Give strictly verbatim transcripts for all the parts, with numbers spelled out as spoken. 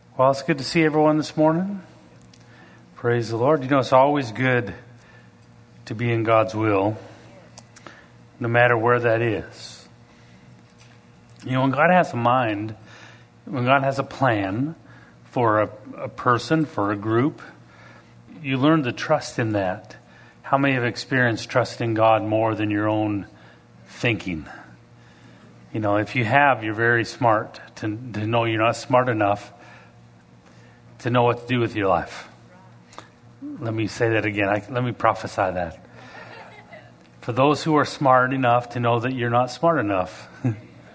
Well, it's good to see everyone this morning. Praise the Lord. You know, it's always good to be in God's will, no matter where that is. You know, when God has a mind, when God has a plan for a, a person, for a group, you learn to trust in that. How many have experienced trusting God more than your own thinking? You know, if you have, you're very smart to, to know you're not smart enough to know what to do with your life. Let me say that again. I, let me prophesy that. For those who are smart enough to know that you're not smart enough. you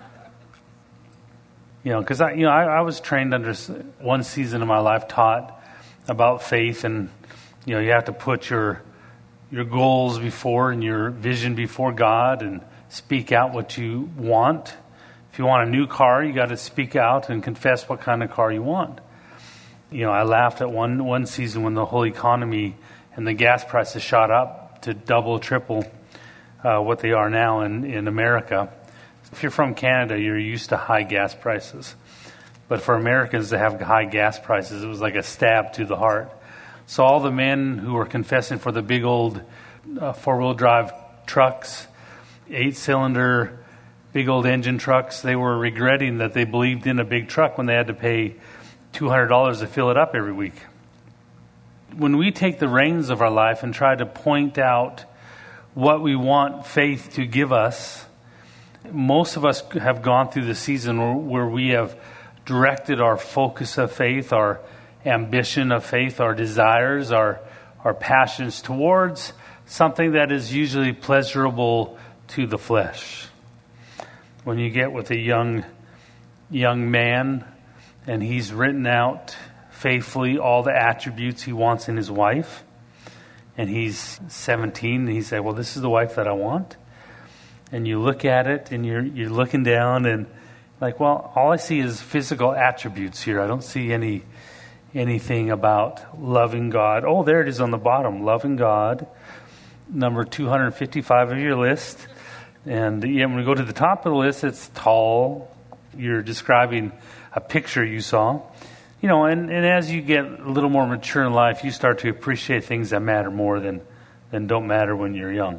know, because I, you know, I, I was trained under one season of my life, taught about faith, and you know, you have to put your your goals before and your vision before God, and speak out what you want. If you want a new car, you got to speak out and confess what kind of car you want. You know, I laughed at one one season when the whole economy and the gas prices shot up to double, triple uh, what they are now in, in America. If you're from Canada, you're used to high gas prices. But for Americans to have high gas prices, it was like a stab to the heart. So all the men who were confessing for the big old uh, four-wheel drive trucks, eight-cylinder, big old engine trucks, they were regretting that they believed in a big truck when they had to pay two hundred dollars to fill it up every week. When we take the reins of our life and try to point out what we want faith to give us, most of us have gone through the season where, where we have directed our focus of faith, our ambition of faith, our desires, our, our passions towards something that is usually pleasurable to the flesh. When you get with a young young man and he's written out faithfully all the attributes he wants in his wife, and he's seventeen, and he said, well, this is the wife that I want. And you look at it, and you're you're looking down, and like, well, all I see is physical attributes here. I don't see any anything about loving God. Oh, there it is on the bottom, loving God, number two hundred fifty-five of your list. And yeah, when we go to the top of the list, it's tall. You're describing a picture you saw. You know, and, and as you get a little more mature in life, you start to appreciate things that matter more than, than don't matter when you're young.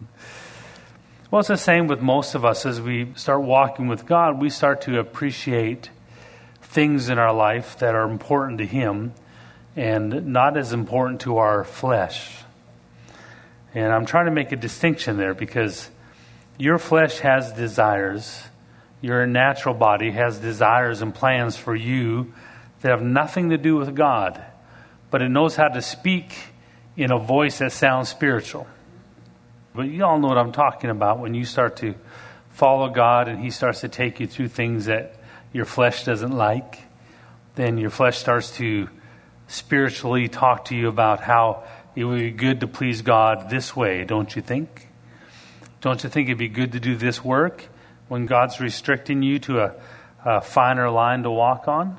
Well, it's the same with most of us. As we start walking with God, we start to appreciate things in our life that are important to Him and not as important to our flesh. And I'm trying to make a distinction there, because your flesh has desires. Your natural body has desires and plans for you that have nothing to do with God, but it knows how to speak in a voice that sounds spiritual. But you all know what I'm talking about when you start to follow God and He starts to take you through things that your flesh doesn't like. Then your flesh starts to spiritually talk to you about how it would be good to please God this way, don't you think? Don't you think it'd be good to do this work when God's restricting you to a, a finer line to walk on?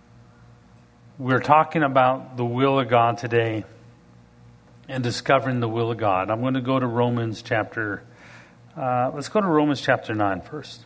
We're talking about the will of God today and discovering the will of God. I'm going to go to Romans chapter, uh, let's go to Romans chapter nine first.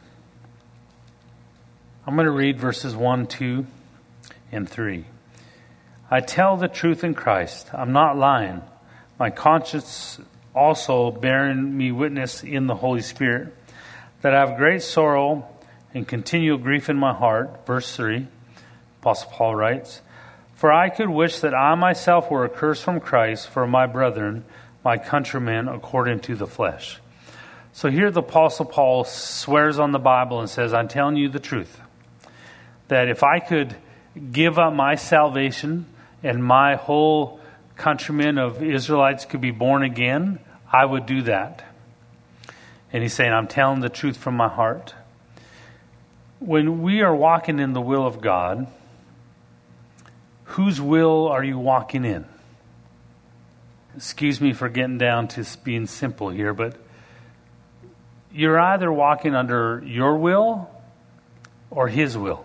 I'm going to read verses one, two, and three. I tell the truth in Christ. I'm not lying. My conscience also bearing me witness in the Holy Spirit, that I have great sorrow and continual grief in my heart. Verse three, Apostle Paul writes, for I could wish that I myself were accursed from Christ for my brethren, my countrymen, according to the flesh. So here the Apostle Paul swears on the Bible and says, I'm telling you the truth, that if I could give up my salvation and my whole countrymen of Israelites could be born again, I would do that. And he's saying, I'm telling the truth from my heart. When we are walking in the will of God, whose will are you walking in? Excuse me for getting down to being simple here, but you're either walking under your will or His will.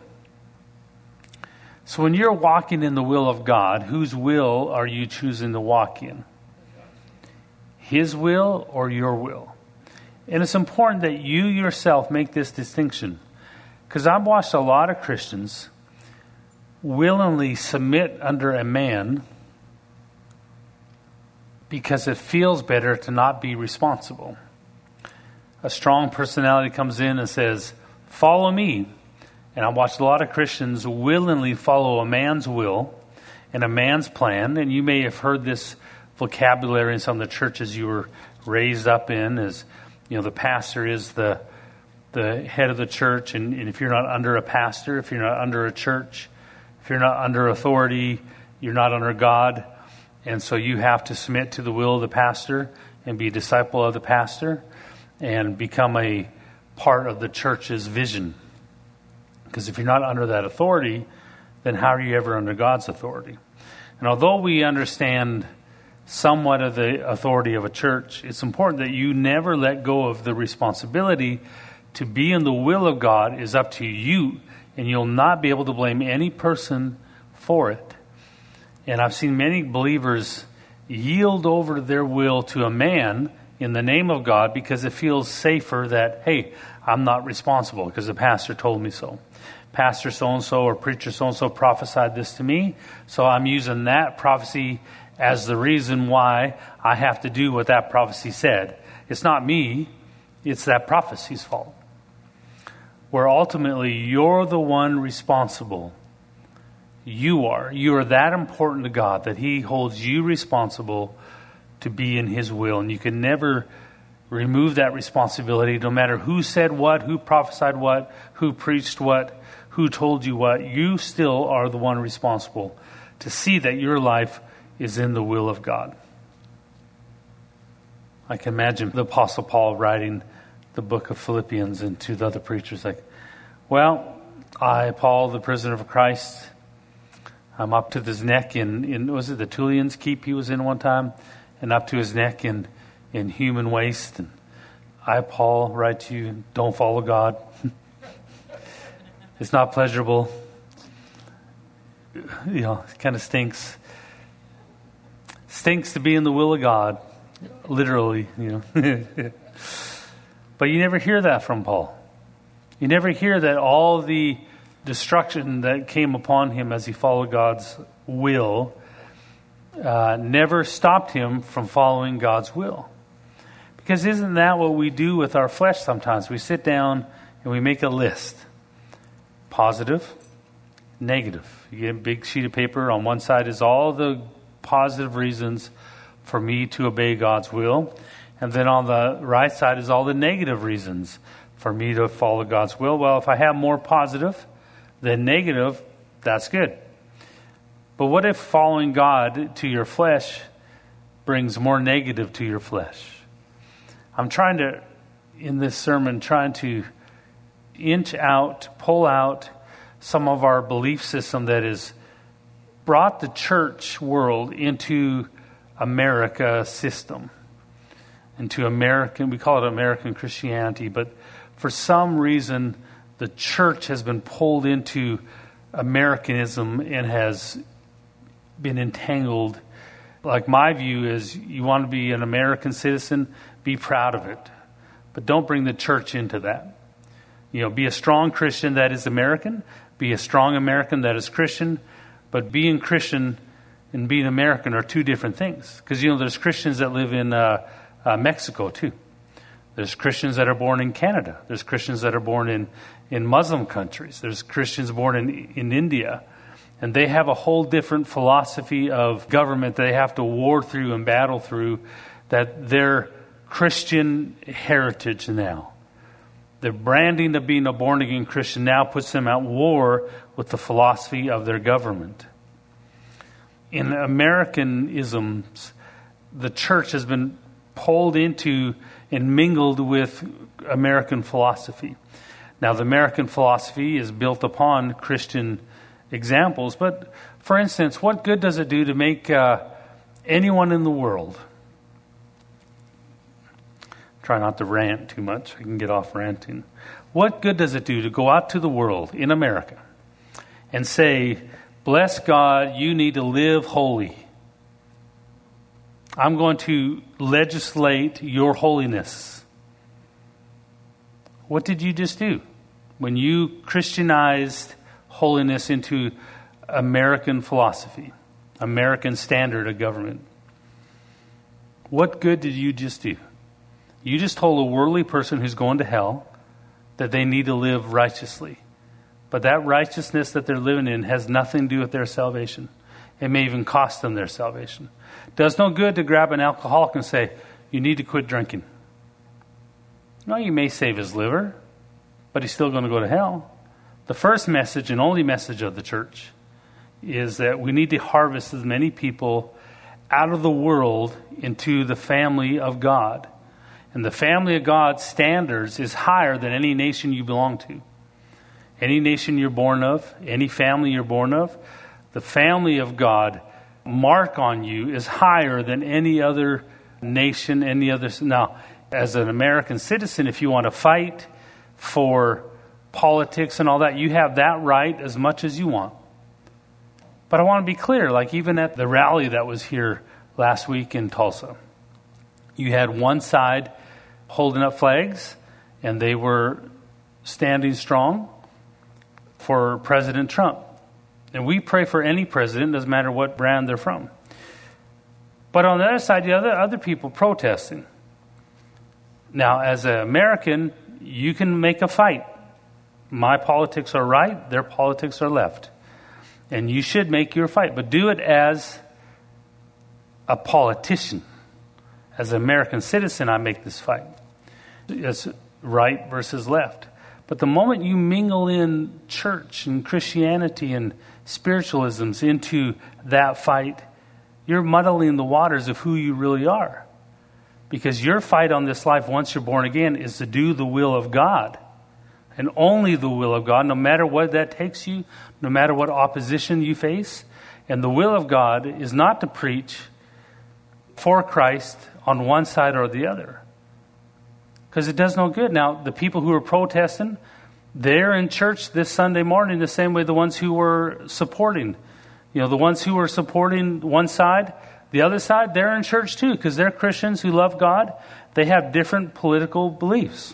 So when you're walking in the will of God, whose will are you choosing to walk in? His will or your will? And it's important that you yourself make this distinction. Because I've watched a lot of Christians willingly submit under a man because it feels better to not be responsible. A strong personality comes in and says, follow me. And I watched a lot of Christians willingly follow a man's will and a man's plan. And you may have heard this vocabulary in some of the churches you were raised up in, as you know, the pastor is the the head of the church, and, and if you're not under a pastor, if you're not under a church, if you're not under authority, you're not under God. And so you have to submit to the will of the pastor and be a disciple of the pastor and become a part of the church's vision. Because if you're not under that authority, then how are you ever under God's authority? And although we understand somewhat of the authority of a church, it's important that you never let go of the responsibility to be in the will of God is up to you, and you'll not be able to blame any person for it. And I've seen many believers yield over their will to a man in the name of God because it feels safer that, hey, I'm not responsible because the pastor told me so. Pastor so-and-so or preacher so-and-so prophesied this to me, so I'm using that prophecy as the reason why I have to do what that prophecy said. It's not me, it's that prophecy's fault. Where ultimately you're the one responsible. You are. You are that important to God that He holds you responsible to be in His will. And you can never remove that responsibility, no matter who said what, who prophesied what, who preached what, who told you what. You still are the one responsible to see that your life is in the will of God. I can imagine the Apostle Paul writing the book of Philippians and to the other preachers like, well, I, Paul, the prisoner of Christ, I'm up to his neck in, in was it the Tullian's keep he was in one time? And up to his neck in, in human waste. And I, Paul, write to you, don't follow God. It's not pleasurable. You know, it kind of stinks. Stinks to be in the will of God. Literally, you know. But you never hear that from Paul. You never hear that all the destruction that came upon him as he followed God's will uh, never stopped him from following God's will. Because isn't that what we do with our flesh sometimes? We sit down and we make a list. Positive, negative. You get a big sheet of paper. On one side is all the positive reasons for me to obey God's will. And then on the right side is all the negative reasons for me to follow God's will. Well, if I have more positive than negative, that's good. But what if following God to your flesh brings more negative to your flesh? I'm trying to, in this sermon, trying to inch out, pull out some of our belief system that has brought the church world into America system, into American, we call it American Christianity, but for some reason the church has been pulled into Americanism and has been entangled. Like my view is, you want to be an American citizen, be proud of it, but don't bring the church into that. You know, be a strong Christian that is American, be a strong American that is Christian, but being Christian and being American are two different things. Because, you know, there's Christians that live in uh, uh, Mexico too. There's Christians that are born in Canada. There's Christians that are born in, in Muslim countries. There's Christians born in, in India. And they have a whole different philosophy of government they have to war through and battle through, that their Christian heritage now, the branding of being a born-again Christian now puts them at war with the philosophy of their government. In Americanisms, the church has been pulled into and mingled with American philosophy. Now, the American philosophy is built upon Christian examples, but for instance, what good does it do to make uh, anyone in the world? Try not to rant too much. I can get off ranting. What good does it do to go out to the world in America and say, bless God, you need to live holy. I'm going to legislate your holiness. What did you just do? When you Christianized holiness into American philosophy, American standard of government. What good did you just do? You just told a worldly person who's going to hell that they need to live righteously. But that righteousness that they're living in has nothing to do with their salvation. It may even cost them their salvation. It does no good to grab an alcoholic and say, you need to quit drinking. No, you may save his liver, but he's still going to go to hell. The first message and only message of the church is that we need to harvest as many people out of the world into the family of God. And the family of God's standards is higher than any nation you belong to. Any nation you're born of, any family you're born of, the family of God mark on you is higher than any other nation, any other. Now, as an American citizen, if you want to fight for politics and all that, you have that right as much as you want. But I want to be clear, like even at the rally that was here last week in Tulsa, you had one side holding up flags, and they were standing strong for President Trump. And we pray for any president, doesn't matter what brand they're from. But on the other side, you have other, other people protesting. Now, as an American, you can make a fight. My politics are right, their politics are left. And you should make your fight, but do it as a politician. As an American citizen, I make this fight. It's right versus left. But the moment you mingle in church and Christianity and spiritualisms into that fight, you're muddling the waters of who you really are. Because your fight on this life, once you're born again, is to do the will of God. And only the will of God, no matter what that takes you, no matter what opposition you face. And the will of God is not to preach for Christ on one side or the other. Because it does no good. Now, the people who are protesting, they're in church this Sunday morning the same way the ones who were supporting. You know, the ones who were supporting one side, the other side, they're in church too, because they're Christians who love God. They have different political beliefs.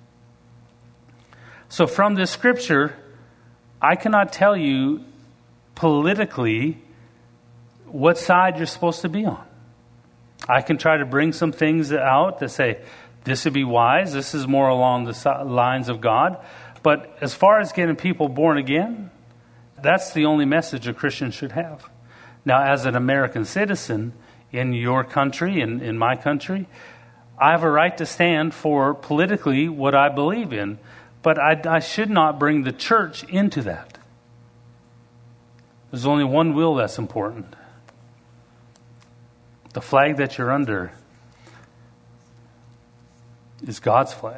So from this scripture, I cannot tell you politically what side you're supposed to be on. I can try to bring some things out to say, this would be wise, this is more along the lines of God. But as far as getting people born again, that's the only message a Christian should have. Now, as an American citizen in your country, in, in my country, I have a right to stand for politically what I believe in. But I, I should not bring the church into that. There's only one will that's important. The flag that you're under is God's flag.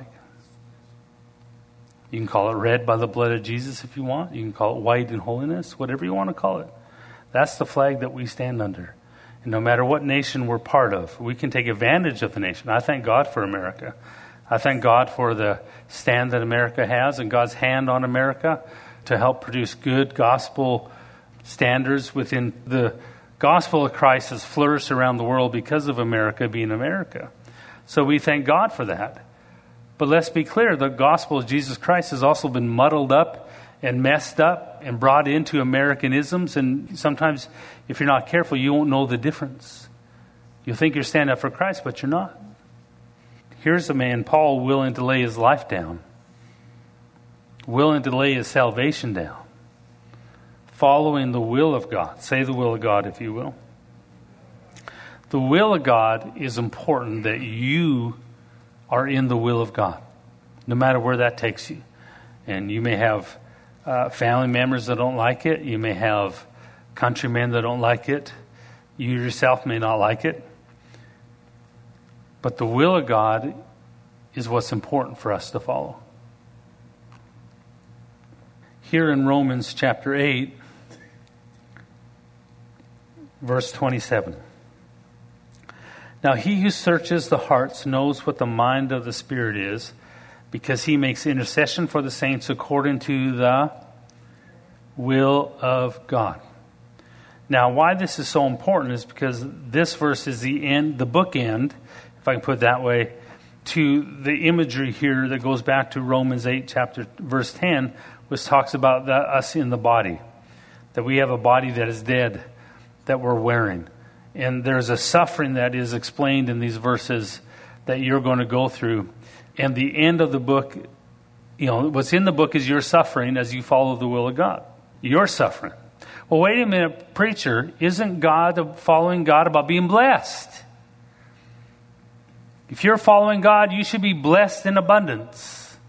You can call it red by the blood of Jesus if you want. You can call it white in holiness, whatever you want to call it. That's the flag that we stand under. And no matter what nation we're part of, we can take advantage of the nation. I thank God for America. I thank God for the stand that America has and God's hand on America to help produce good gospel standards within the gospel of Christ has flourished around the world because of America being America. So we thank God for that. But let's be clear, the gospel of Jesus Christ has also been muddled up and messed up and brought into Americanisms. And sometimes if you're not careful, you won't know the difference. You'll think you're standing up for Christ, but you're not. Here's a man, Paul, willing to lay his life down, willing to lay his salvation down, following the will of God. Say the will of God, if you will. The will of God is important, that you are in the will of God, no matter where that takes you. And you may have uh, family members that don't like it. You may have countrymen that don't like it. You yourself may not like it. But the will of God is what's important for us to follow. Here in Romans chapter eight, verse twenty-seven. Now he who searches the hearts knows what the mind of the Spirit is, because he makes intercession for the saints according to the will of God. Now, why this is so important is because this verse is the end, the bookend, if I can put it that way, to the imagery here that goes back to Romans eight, chapter verse ten, which talks about the, us in the body. that we have a body that is dead that we're wearing. And there's a suffering that is explained in these verses that you're going to go through. And the end of the book, you know, what's in the book is your suffering as you follow the will of God. Your suffering. Well, wait a minute, preacher, isn't God, following God, about being blessed? If you're following God, you should be blessed in abundance.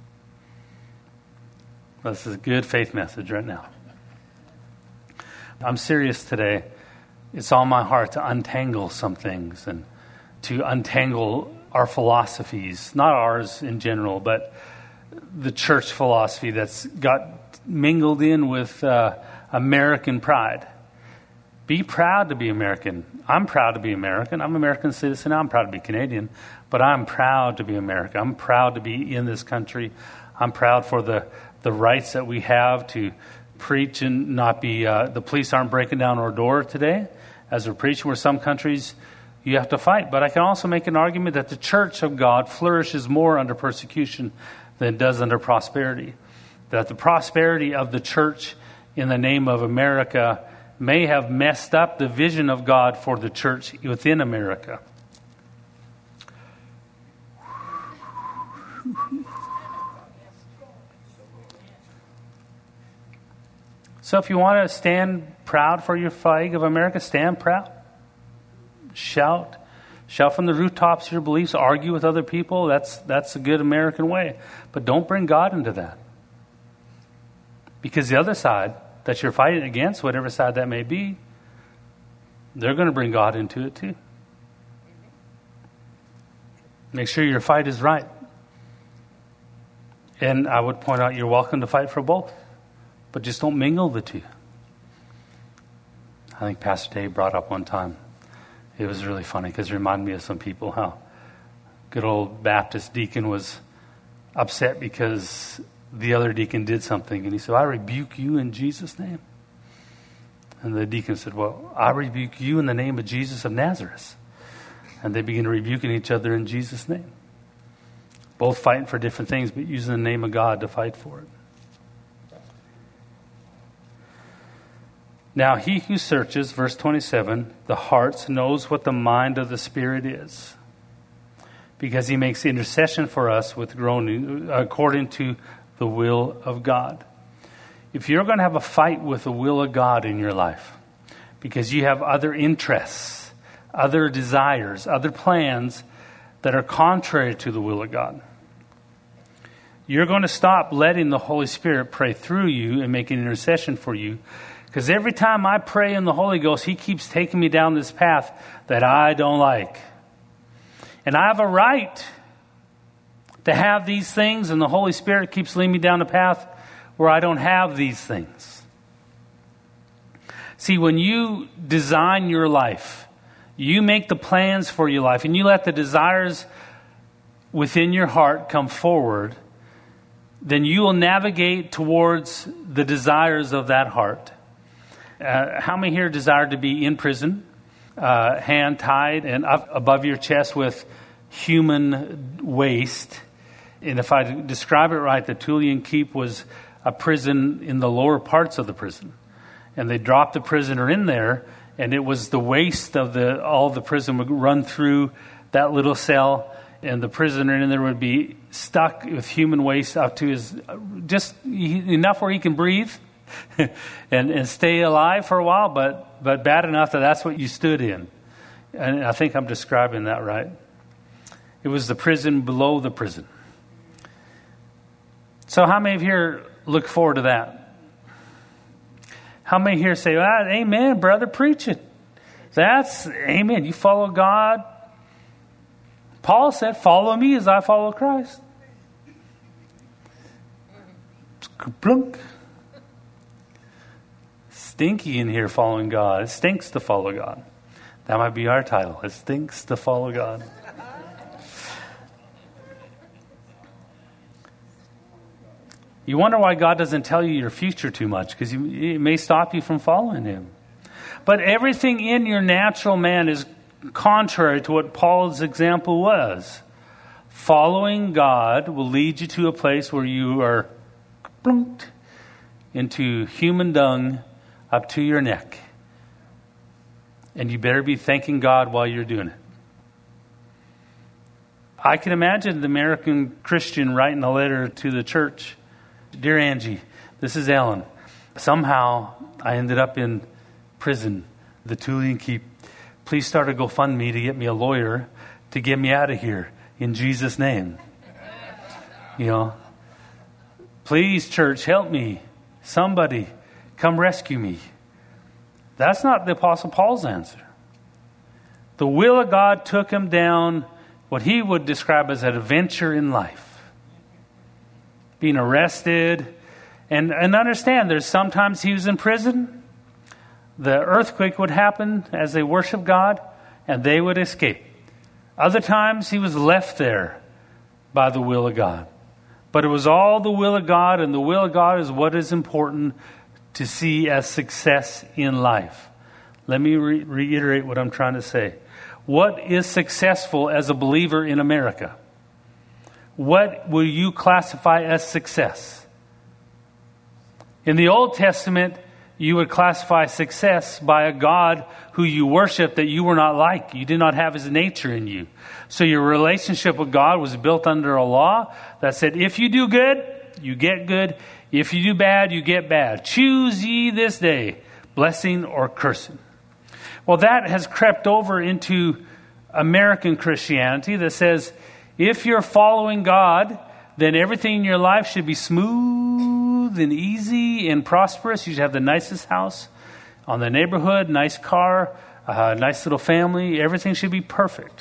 This is a good faith message right now. I'm serious today. It's on my heart to untangle some things and to untangle our philosophies, not ours in general, but the church philosophy that's got mingled in with uh, American pride. Be proud to be American. I'm proud to be American. I'm an American citizen. I'm proud to be Canadian, but I'm proud to be American. I'm proud to be in this country. I'm proud for the, the rights that we have to preach and not be, uh, the police aren't breaking down our door today as we're preaching, where some countries you have to fight. But I can also make an argument that the church of God flourishes more under persecution than it does under prosperity. That the prosperity of the church in the name of America may have messed up the vision of God for the church within America. So if you want to stand proud for your flag of America, stand proud. Shout. Shout from the rooftops your beliefs. Argue with other people. That's, that's a good American way. But don't bring God into that. Because the other side that you're fighting against, whatever side that may be, they're going to bring God into it too. Make sure your fight is right. And I would point out you're welcome to fight for both. But just don't mingle the two. I think Pastor Dave brought up one time. It was really funny because it reminded me of some people, how good old Baptist deacon was upset because the other deacon did something. And he said, I rebuke you in Jesus' name. And the deacon said, well, I rebuke you in the name of Jesus of Nazareth. And they began rebuking each other in Jesus' name. Both fighting for different things, but using the name of God to fight for it. Now he who searches, verse twenty-seven, the hearts knows what the mind of the Spirit is, because he makes intercession for us with groaning according to the will of God. If you're going to have a fight with the will of God in your life, because you have other interests, other desires, other plans that are contrary to the will of God, you're going to stop letting the Holy Spirit pray through you and make an intercession for you. Because every time I pray in the Holy Ghost, He keeps taking me down this path that I don't like. And I have a right to have these things, and the Holy Spirit keeps leading me down the path where I don't have these things. See, when you design your life, you make the plans for your life, and you let the desires within your heart come forward, then you will navigate towards the desires of that heart. Uh, how many here desire to be in prison, uh, hand tied and up above your chest with human waste? And if I describe it right, the Tullian Keep was a prison in the lower parts of the prison. And they dropped the prisoner in there, and it was the waste of the all the prison would run through that little cell, and the prisoner in there would be stuck with human waste up to his, just enough where he can breathe. and, and stay alive for a while, but, but bad enough that that's what you stood in. And I think I'm describing that right. It was the prison below the prison. So how many of you here look forward to that? How many here say, ah, amen, brother, preach it. That's, amen, you follow God. Paul said, follow me as I follow Christ. Plunk. Stinky in here following God. It stinks to follow God. That might be our title. It stinks to follow God. You wonder why God doesn't tell you your future too much, because it may stop you from following Him. But everything in your natural man is contrary to what Paul's example was. Following God will lead you to a place where you are plunked into human dung, up to your neck. And you better be thanking God while you're doing it. I can imagine the American Christian writing a letter to the church. Dear Angie, this is Ellen. Somehow I ended up in prison, the Tulian Keep. Please start a GoFundMe to get me a lawyer to get me out of here in Jesus' name. You know, please, church, help me. Somebody come rescue me. That's not the Apostle Paul's answer. The will of God took him down what he would describe as an adventure in life. Being arrested. And, and understand, there's sometimes he was in prison. The earthquake would happen as they worship God, and they would escape. Other times he was left there by the will of God. But it was all the will of God, and the will of God is what is important to see as success in life. Let me re- reiterate what I'm trying to say. What is successful as a believer in America? What will you classify as success? In the Old Testament, you would classify success by a God who you worship that you were not like. You did not have his nature in you. So your relationship with God was built under a law that said, if you do good, you get good. If you do bad, you get bad. Choose ye this day, blessing or cursing. Well, that has crept over into American Christianity that says, if you're following God, then everything in your life should be smooth and easy and prosperous. You should have the nicest house on the neighborhood, nice car, a nice little family. Everything should be perfect.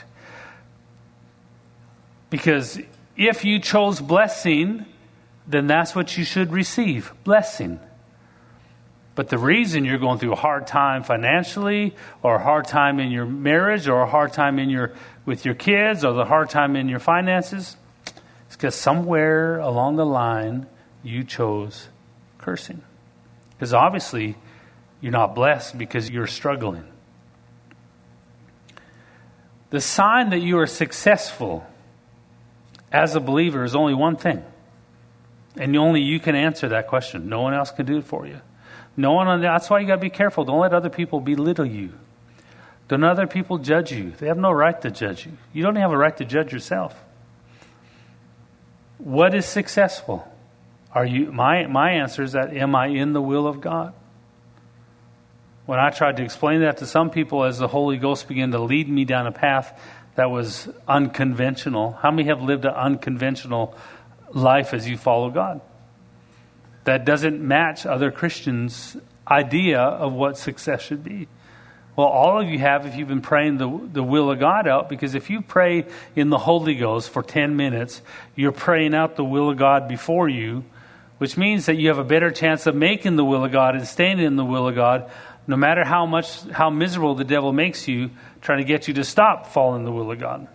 Because if you chose blessing, then that's what you should receive, blessing. But the reason you're going through a hard time financially, or a hard time in your marriage, or a hard time in your with your kids, or the hard time in your finances, is because somewhere along the line you chose cursing. Because obviously you're not blessed because you're struggling. The sign that you are successful as a believer is only one thing. And only you can answer that question. No one else can do it for you. No one on that's why you got to be careful. Don't let other people belittle you. Don't let other people judge you. They have no right to judge you. You don't have a right to judge yourself. What is successful? Are you my my answer is that am I in the will of God? When I tried to explain that to some people as the Holy Ghost began to lead me down a path that was unconventional. How many have lived an unconventional life as you follow God? That doesn't match other Christians' idea of what success should be. Well, all of you have if you've been praying the, the will of God out, because if you pray in the Holy Ghost for ten minutes, you're praying out the will of God before you, which means that you have a better chance of making the will of God and staying in the will of God, no matter how much, how miserable the devil makes you, trying to get you to stop following the will of God.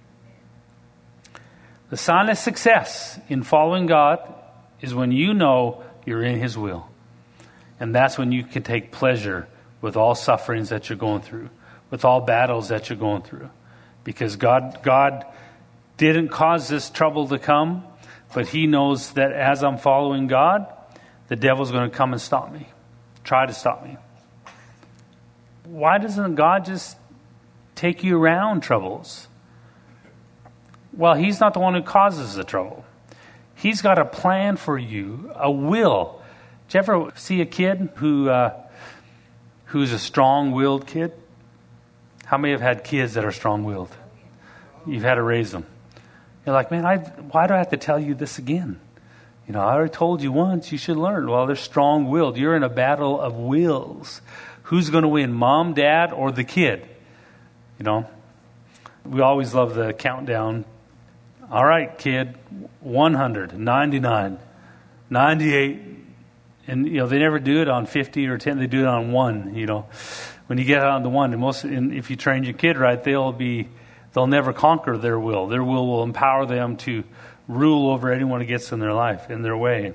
The sign of success in following God is when you know you're in his will. And that's when you can take pleasure with all sufferings that you're going through, with all battles that you're going through. Because God, God didn't cause this trouble to come, but he knows that as I'm following God, the devil's going to come and stop me, try to stop me. Why doesn't God just take you around troubles? Well, he's not the one who causes the trouble. He's got a plan for you, a will. Did you ever see a kid who uh, who's a strong-willed kid? How many have had kids that are strong-willed? You've had to raise them. You're like, man, I, why do I have to tell you this again? You know, I already told you once, you should learn. Well, they're strong-willed. You're in a battle of wills. Who's going to win, mom, dad, or the kid? You know, we always love the countdown. All right, kid, one hundred, ninety-nine, ninety-eight. And, you know, they never do it on fifty or ten. They do it on one, you know. When you get on the one, and most, and if you train your kid right, they'll be, they'll never conquer their will. Their will will empower them to rule over anyone who gets in their life, in their way.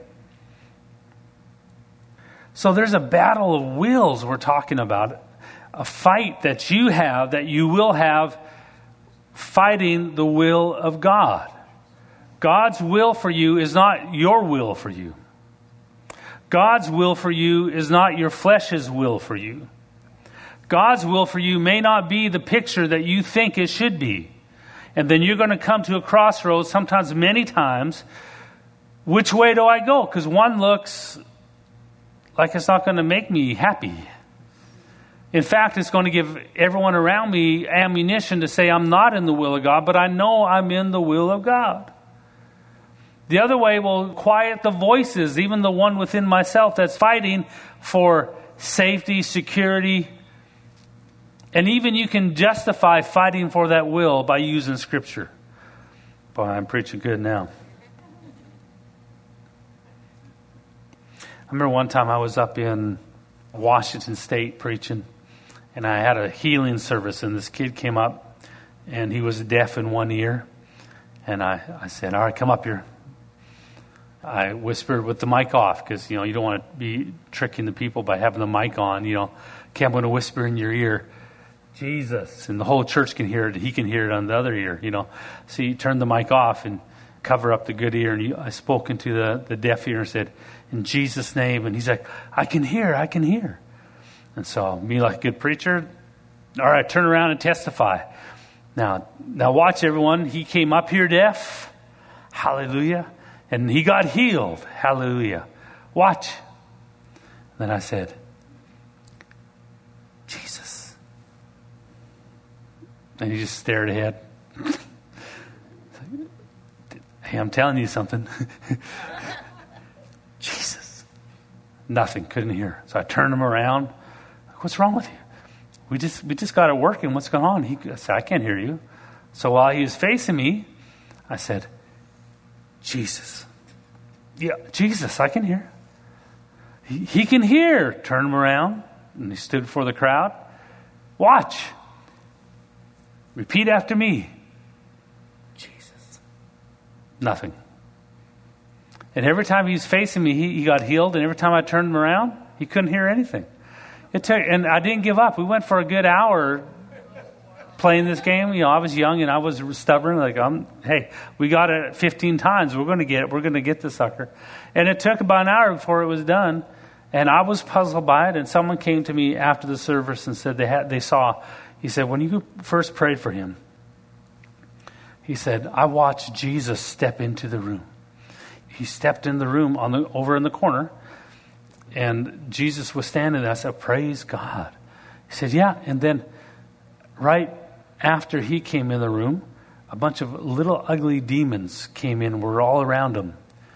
So there's a battle of wills we're talking about. A fight that you have, that you will have, fighting the will of God. God's will for you is not your will for you. God's will for you is not your flesh's will for you. God's will for you may not be the picture that you think it should be. And then you're going to come to a crossroads, sometimes many times. Which way do I go? Because one looks like it's not going to make me happy. In fact, it's going to give everyone around me ammunition to say I'm not in the will of God, but I know I'm in the will of God. The other way will quiet the voices, even the one within myself that's fighting for safety, security. And even you can justify fighting for that will by using Scripture. Boy, I'm preaching good now. I remember one time I was up in Washington State preaching, and I had a healing service, and this kid came up, and he was deaf in one ear. And I, I said, all right, come up here. I whispered with the mic off, because, you know, you don't want to be tricking the people by having the mic on. You know, okay, I'm going to whisper in your ear, Jesus. And the whole church can hear it. He can hear it on the other ear, you know. So you turn the mic off and cover up the good ear. And you, I spoke into the, the deaf ear and said, in Jesus' name. And he's like, I can hear, I can hear. And so me, like a good preacher, all right, turn around and testify. Now, now watch everyone. He came up here deaf. Hallelujah. And he got healed. Hallelujah. Watch. Then I said, Jesus. And he just stared ahead. Hey, I'm telling you something. Jesus. Nothing. Couldn't hear. So I turned him around. What's wrong with you? We just we just got it working. What's going on? He I said, I can't hear you. So while he was facing me, I said, Jesus. Yeah, Jesus, I can hear. He, he can hear. Turn him around. And he stood before the crowd. Watch. Repeat after me. Jesus. Nothing. And every time he was facing me, he, he got healed. And every time I turned him around, he couldn't hear anything. It took, and I didn't give up. We went for a good hour playing this game. You know, I was young and I was stubborn. Like, I'm, hey, we got it fifteen times. We're going to get it. We're going to get the sucker. And it took about an hour before it was done. And I was puzzled by it. And someone came to me after the service and said they had, they saw, he said, when you first prayed for him, he said, I watched Jesus step into the room. He stepped in the room on the, over in the corner. And Jesus was standing there. I said, praise God. He said, yeah. And then right after he came in the room, a bunch of little ugly demons came in. Were all around him.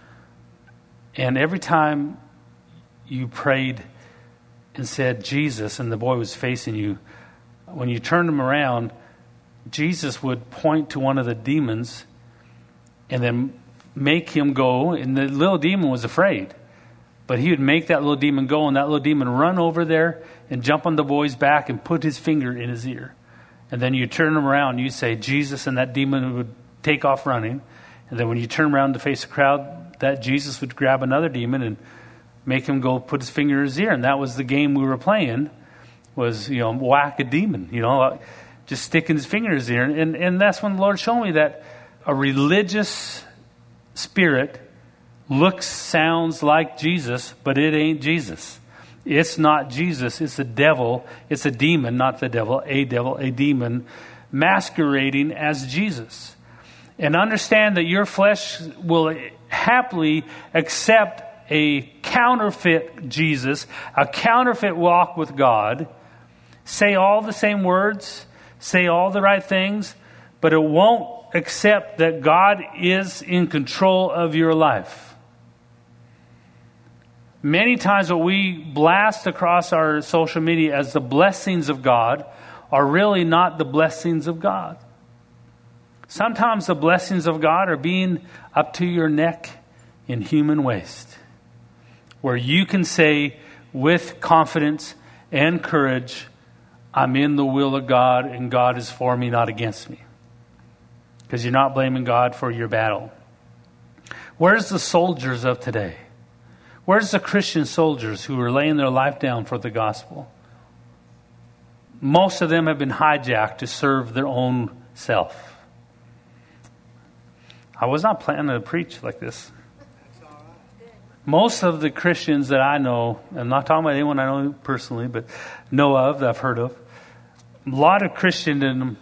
And every time you prayed and said Jesus, and the boy was facing you, when you turned him around, Jesus would point to one of the demons and then make him go. And the little demon was afraid. But he would make that little demon go, and that little demon run over there and jump on the boy's back and put his finger in his ear. And then you turn him around, you say Jesus, and that demon would take off running. And then when you turn around to face the crowd, that Jesus would grab another demon and make him go put his finger in his ear. And that was the game we were playing, was, you know, whack a demon, you know, just sticking his finger in his ear. And, and that's when the Lord showed me that a religious spirit looks, sounds like Jesus, but it ain't Jesus. It's not Jesus. It's a devil. It's a demon, not the devil, a devil, a demon, masquerading as Jesus. And understand that your flesh will happily accept a counterfeit Jesus, a counterfeit walk with God, say all the same words, say all the right things, but it won't accept that God is in control of your life. Many times what we blast across our social media as the blessings of God are really not the blessings of God. Sometimes the blessings of God are being up to your neck in human waste, where you can say with confidence and courage, I'm in the will of God and God is for me, not against me. Because you're not blaming God for your battle. Where's the soldiers of today? Where's the Christian soldiers who are laying their life down for the gospel? Most of them have been hijacked to serve their own self. I was not planning to preach like this. Most of the Christians that I know, I'm not talking about anyone I know personally, but know of, that I've heard of, a lot of Christian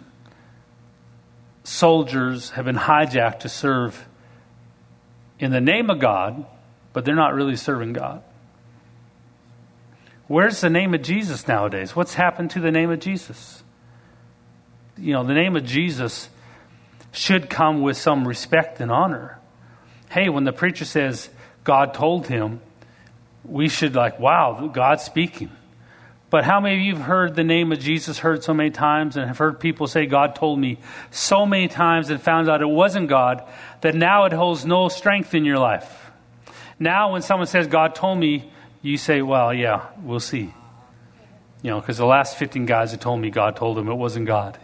soldiers have been hijacked to serve in the name of God, but they're not really serving God. Where's the name of Jesus nowadays? What's happened to the name of Jesus? You know, the name of Jesus should come with some respect and honor. Hey, when the preacher says God told him, we should like, wow, God's speaking. But how many of you have heard the name of Jesus heard so many times and have heard people say God told me so many times and found out it wasn't God, that now it holds no strength in your life? Now when someone says God told me, you say, well, yeah, we'll see. You know, because the last fifteen guys that told me God told them it wasn't God.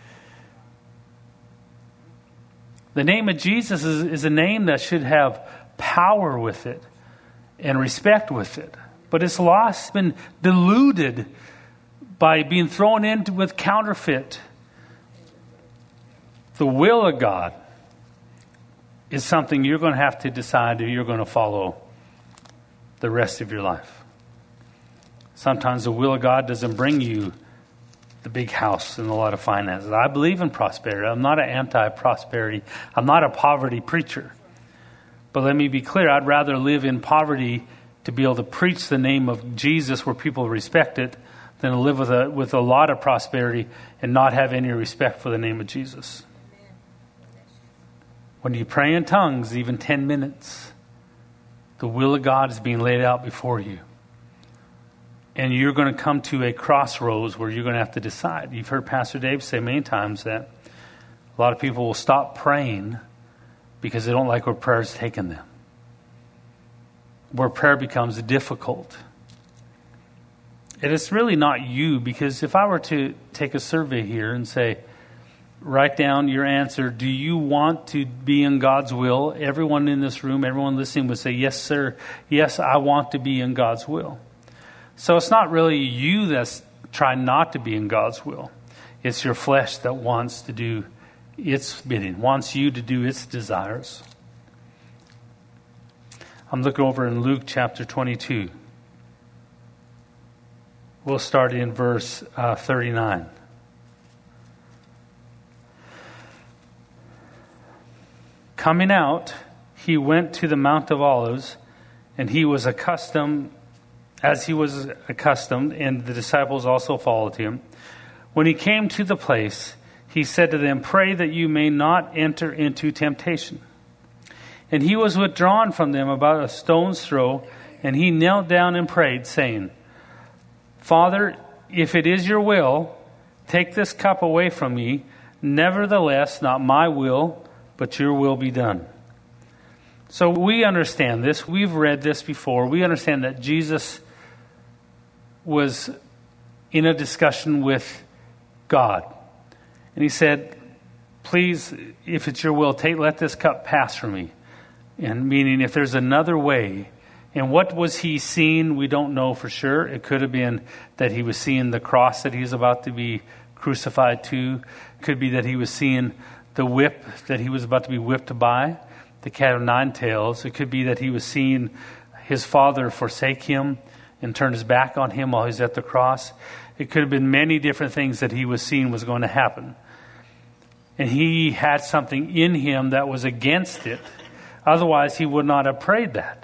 The name of Jesus is, is a name that should have power with it and respect with it. But it's lost, it's been diluted by being thrown into with counterfeit. The will of God is something you're going to have to decide if you're going to follow the rest of your life. Sometimes the will of God doesn't bring you the big house and a lot of finances. I believe in prosperity. I'm not an anti-prosperity. I'm not a poverty preacher. But let me be clear, I'd rather live in poverty to be able to preach the name of Jesus where people respect it than to live with a with a lot of prosperity and not have any respect for the name of Jesus. When you pray in tongues, even ten minutes, the will of God is being laid out before you. And you're going to come to a crossroads where you're going to have to decide. You've heard Pastor Dave say many times that a lot of people will stop praying because they don't like where prayer's taken them. Where prayer becomes difficult. And it's really not you, because if I were to take a survey here and say, write down your answer, do you want to be in God's will? Everyone in this room, everyone listening would say, yes, sir. Yes, I want to be in God's will. So it's not really you that's trying not to be in God's will. It's your flesh that wants to do its bidding, wants you to do its desires. I'm looking over in Luke chapter twenty-two. We'll start in verse uh, thirty-nine. Coming out, he went to the Mount of Olives, and he was accustomed, as he was accustomed, and the disciples also followed him. When he came to the place, he said to them, pray that you may not enter into temptation. And he was withdrawn from them about a stone's throw, and he knelt down and prayed, saying, Father, if it is your will, take this cup away from me. Nevertheless, not my will, but your will be done. So we understand this. We've read this before. We understand that Jesus was in a discussion with God. And he said, please, if it's your will, take let this cup pass from me. And meaning if there's another way. And what was he seeing? We don't know for sure. It could have been that he was seeing the cross that he's about to be crucified to. It could be that he was seeing the whip that he was about to be whipped by, the cat of nine tails. It could be that he was seeing his father forsake him and turn his back on him while he's at the cross. It could have been many different things that he was seeing was going to happen. And he had something in him that was against it. Otherwise, he would not have prayed that.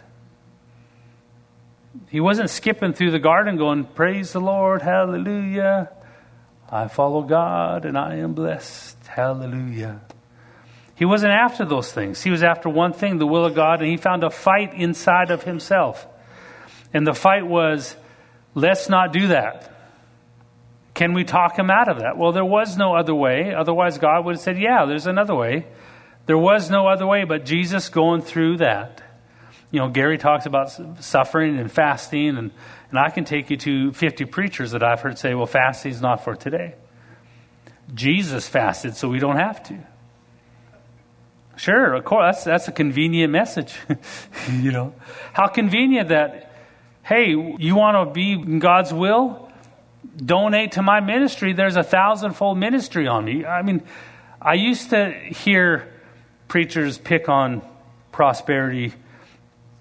He wasn't skipping through the garden going, praise the Lord, hallelujah. I follow God and I am blessed, hallelujah. He wasn't after those things. He was after one thing, the will of God, and he found a fight inside of himself. And the fight was, let's not do that. Can we talk him out of that? Well, there was no other way. Otherwise, God would have said, yeah, there's another way. There was no other way but Jesus going through that. You know, Gary talks about suffering and fasting, and, and I can take you to fifty preachers that I've heard say, well, fasting is not for today. Jesus fasted, so we don't have to. Sure, of course, that's, that's a convenient message. You know, how convenient that, hey, you want to be in God's will? Donate to my ministry. There's a thousandfold ministry on me. I mean, I used to hear preachers pick on prosperity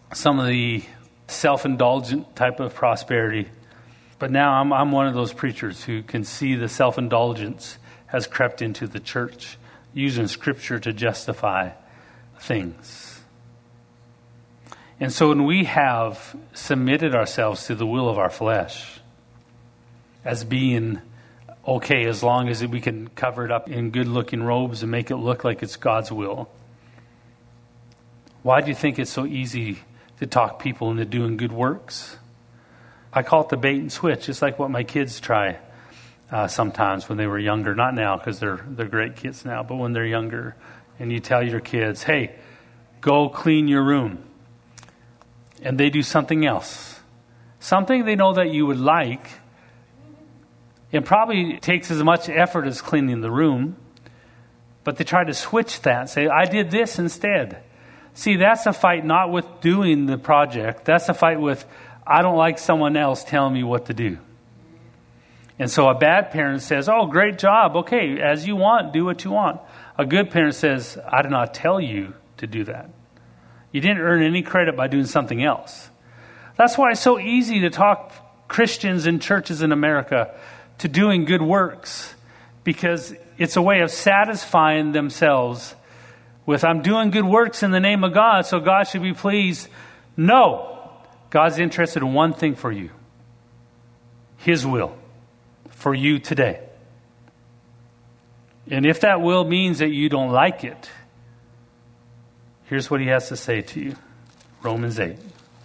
some of the self-indulgent type of prosperity. But now I'm, I'm one of those preachers who can see the self-indulgence has crept into the church, using Scripture to justify things. And so when we have submitted ourselves to the will of our flesh as being okay, as long as we can cover it up in good-looking robes and make it look like it's God's will, why do you think it's so easy to talk people into doing good works? I call it the bait and switch. It's like what my kids try uh, sometimes when they were younger. Not now, because they're they're great kids now, but when they're younger, and you tell your kids, "Hey, go clean your room," and they do something else, something they know that you would like. It probably takes as much effort as cleaning the room, but they try to switch that, say, "I did this instead." See, that's a fight not with doing the project. That's a fight with, I don't like someone else telling me what to do. And so a bad parent says, "Oh, great job. Okay, as you want, do what you want." A good parent says, "I did not tell you to do that. You didn't earn any credit by doing something else." That's why it's so easy to talk Christians in churches in America to doing good works, because it's a way of satisfying themselves with, "I'm doing good works in the name of God, so God should be pleased." No. God's interested in one thing for you. His will for you today. And if that will means that you don't like it, here's what he has to say to you. Romans eight.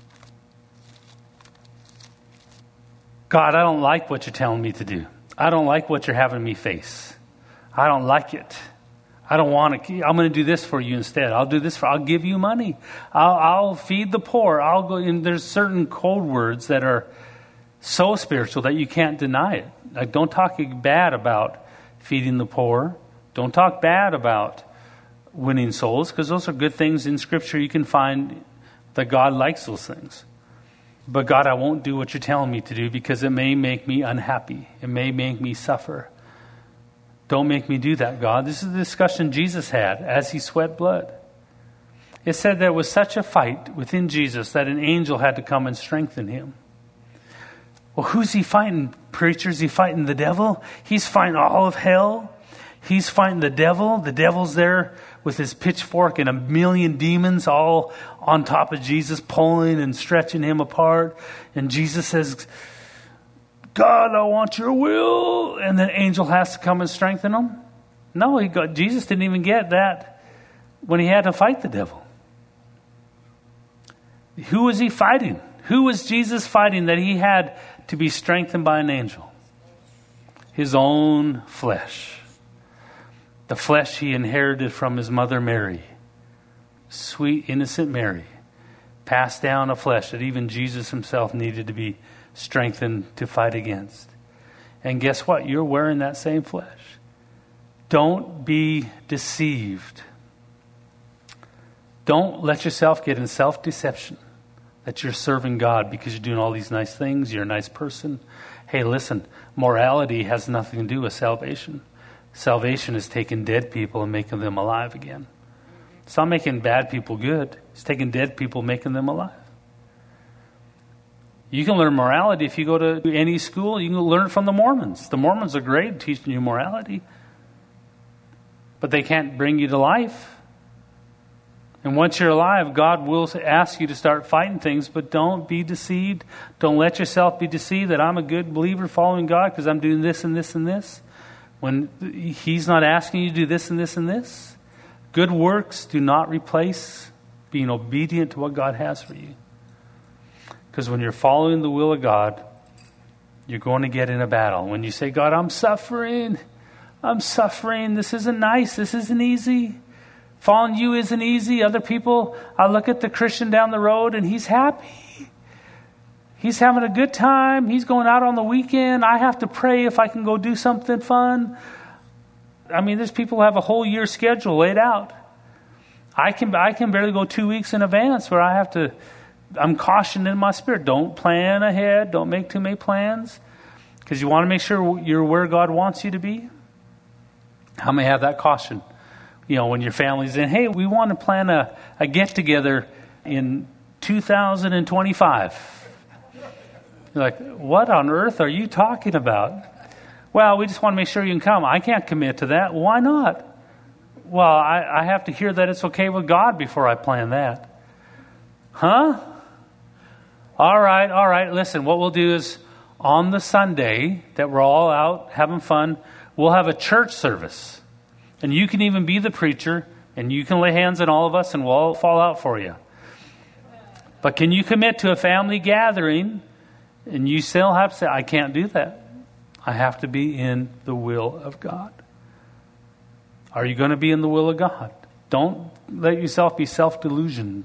"God, I don't like what you're telling me to do. I don't like what you're having me face. I don't like it. I don't want to. I'm going to do this for you instead. I'll do this for. I'll give you money. I'll, I'll feed the poor. I'll go." And there's certain code words that are so spiritual that you can't deny it. Like, don't talk bad about feeding the poor. Don't talk bad about winning souls, because those are good things in Scripture. You can find that God likes those things. But God, I won't do what you're telling me to do because it may make me unhappy. It may make me suffer. Don't make me do that, God. This is the discussion Jesus had as he sweat blood. It said there was such a fight within Jesus that an angel had to come and strengthen him. Well, who's he fighting, preachers? Is he fighting the devil? He's fighting all of hell. He's fighting the devil. The devil's there with his pitchfork and a million demons all on top of Jesus, pulling and stretching him apart. And Jesus says, "God, I want your will." And the angel has to come and strengthen him. No, he got, Jesus didn't even get that when he had to fight the devil. Who was he fighting? Who was Jesus fighting that he had to be strengthened by an angel? His own flesh. The flesh he inherited from his mother Mary. Sweet, innocent Mary. Passed down a flesh that even Jesus himself needed to be strengthened to fight against. And guess what? You're wearing that same flesh. Don't be deceived. Don't let yourself get in self-deception that you're serving God because you're doing all these nice things. You're a nice person. Hey, listen, morality has nothing to do with salvation. Salvation is taking dead people and making them alive again. It's not making bad people good. It's taking dead people, making them alive. You can learn morality if you go to any school. You can learn from the Mormons. The Mormons are great at teaching you morality. But they can't bring you to life. And once you're alive, God will ask you to start fighting things, but don't be deceived. Don't let yourself be deceived that I'm a good believer following God because I'm doing this and this and this. When he's not asking you to do this and this and this. Good works do not replace being obedient to what God has for you. Because when you're following the will of God, you're going to get in a battle. When you say, "God, I'm suffering. I'm suffering. This isn't nice. This isn't easy. Following you isn't easy." Other people, I look at the Christian down the road and he's happy. He's having a good time. He's going out on the weekend. I have to pray if I can go do something fun. I mean, there's people who have a whole year schedule laid out. I can I can barely go two weeks in advance where I have to, I'm cautioned in my spirit. Don't plan ahead. Don't make too many plans. Because you want to make sure you're where God wants you to be. How many have that caution? You know, when your family's in, "Hey, we want to plan a, a get-together in two two thousand twenty-five. You're like, what on earth are you talking about? Well, we just want to make sure you can come. I can't commit to that. Why not? Well, I, I have to hear that it's okay with God before I plan that. Huh? All right, all right. Listen, what we'll do is on the Sunday that we're all out having fun, we'll have a church service. And you can even be the preacher, and you can lay hands on all of us, and we'll all fall out for you. But can you commit to a family gathering, and you still have to say, I can't do that. I have to be in the will of God. Are you going to be in the will of God? Don't let yourself be self-delusioned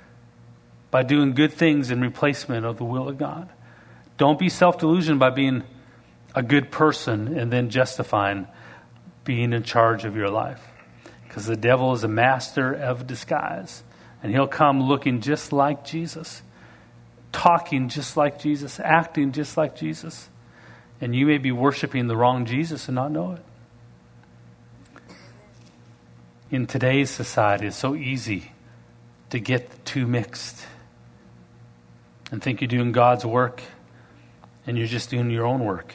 by doing good things in replacement of the will of God. Don't be self-delusioned by being a good person and then justifying being in charge of your life. Because the devil is a master of disguise. And he'll come looking just like Jesus, talking just like Jesus, acting just like Jesus. And you may be worshiping the wrong Jesus and not know it. In today's society, it's so easy to get the two mixed and think you're doing God's work and you're just doing your own work.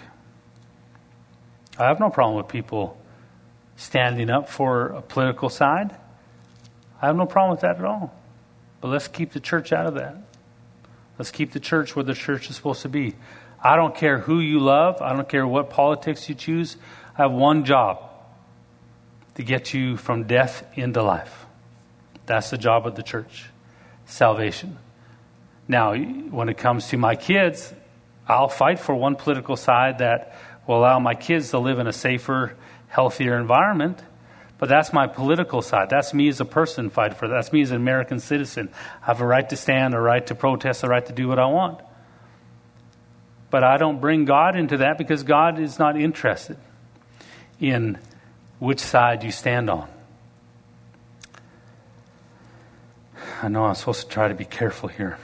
I have no problem with people standing up for a political side. I have no problem with that at all. But let's keep the church out of that. Let's keep the church where the church is supposed to be. I don't care who you love. I don't care what politics you choose. I have one job: to get you from death into life. That's the job of the church. Salvation. Now, when it comes to my kids, I'll fight for one political side that will allow my kids to live in a safer, healthier environment. But that's my political side. That's me as a person fight for that. That's me as an American citizen. I have a right to stand, a right to protest, a right to do what I want. But I don't bring God into that because God is not interested in which side you stand on. I know I'm supposed to try to be careful here.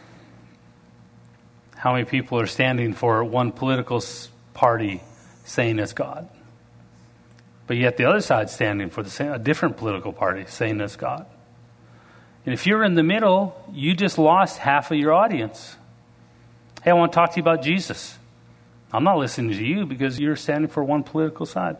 How many people are standing for one political party saying it's God? But yet the other side standing for the same, a different political party saying it's God. And if you're in the middle, you just lost half of your audience. Hey, I want to talk to you about Jesus. I'm not listening to you because you're standing for one political side.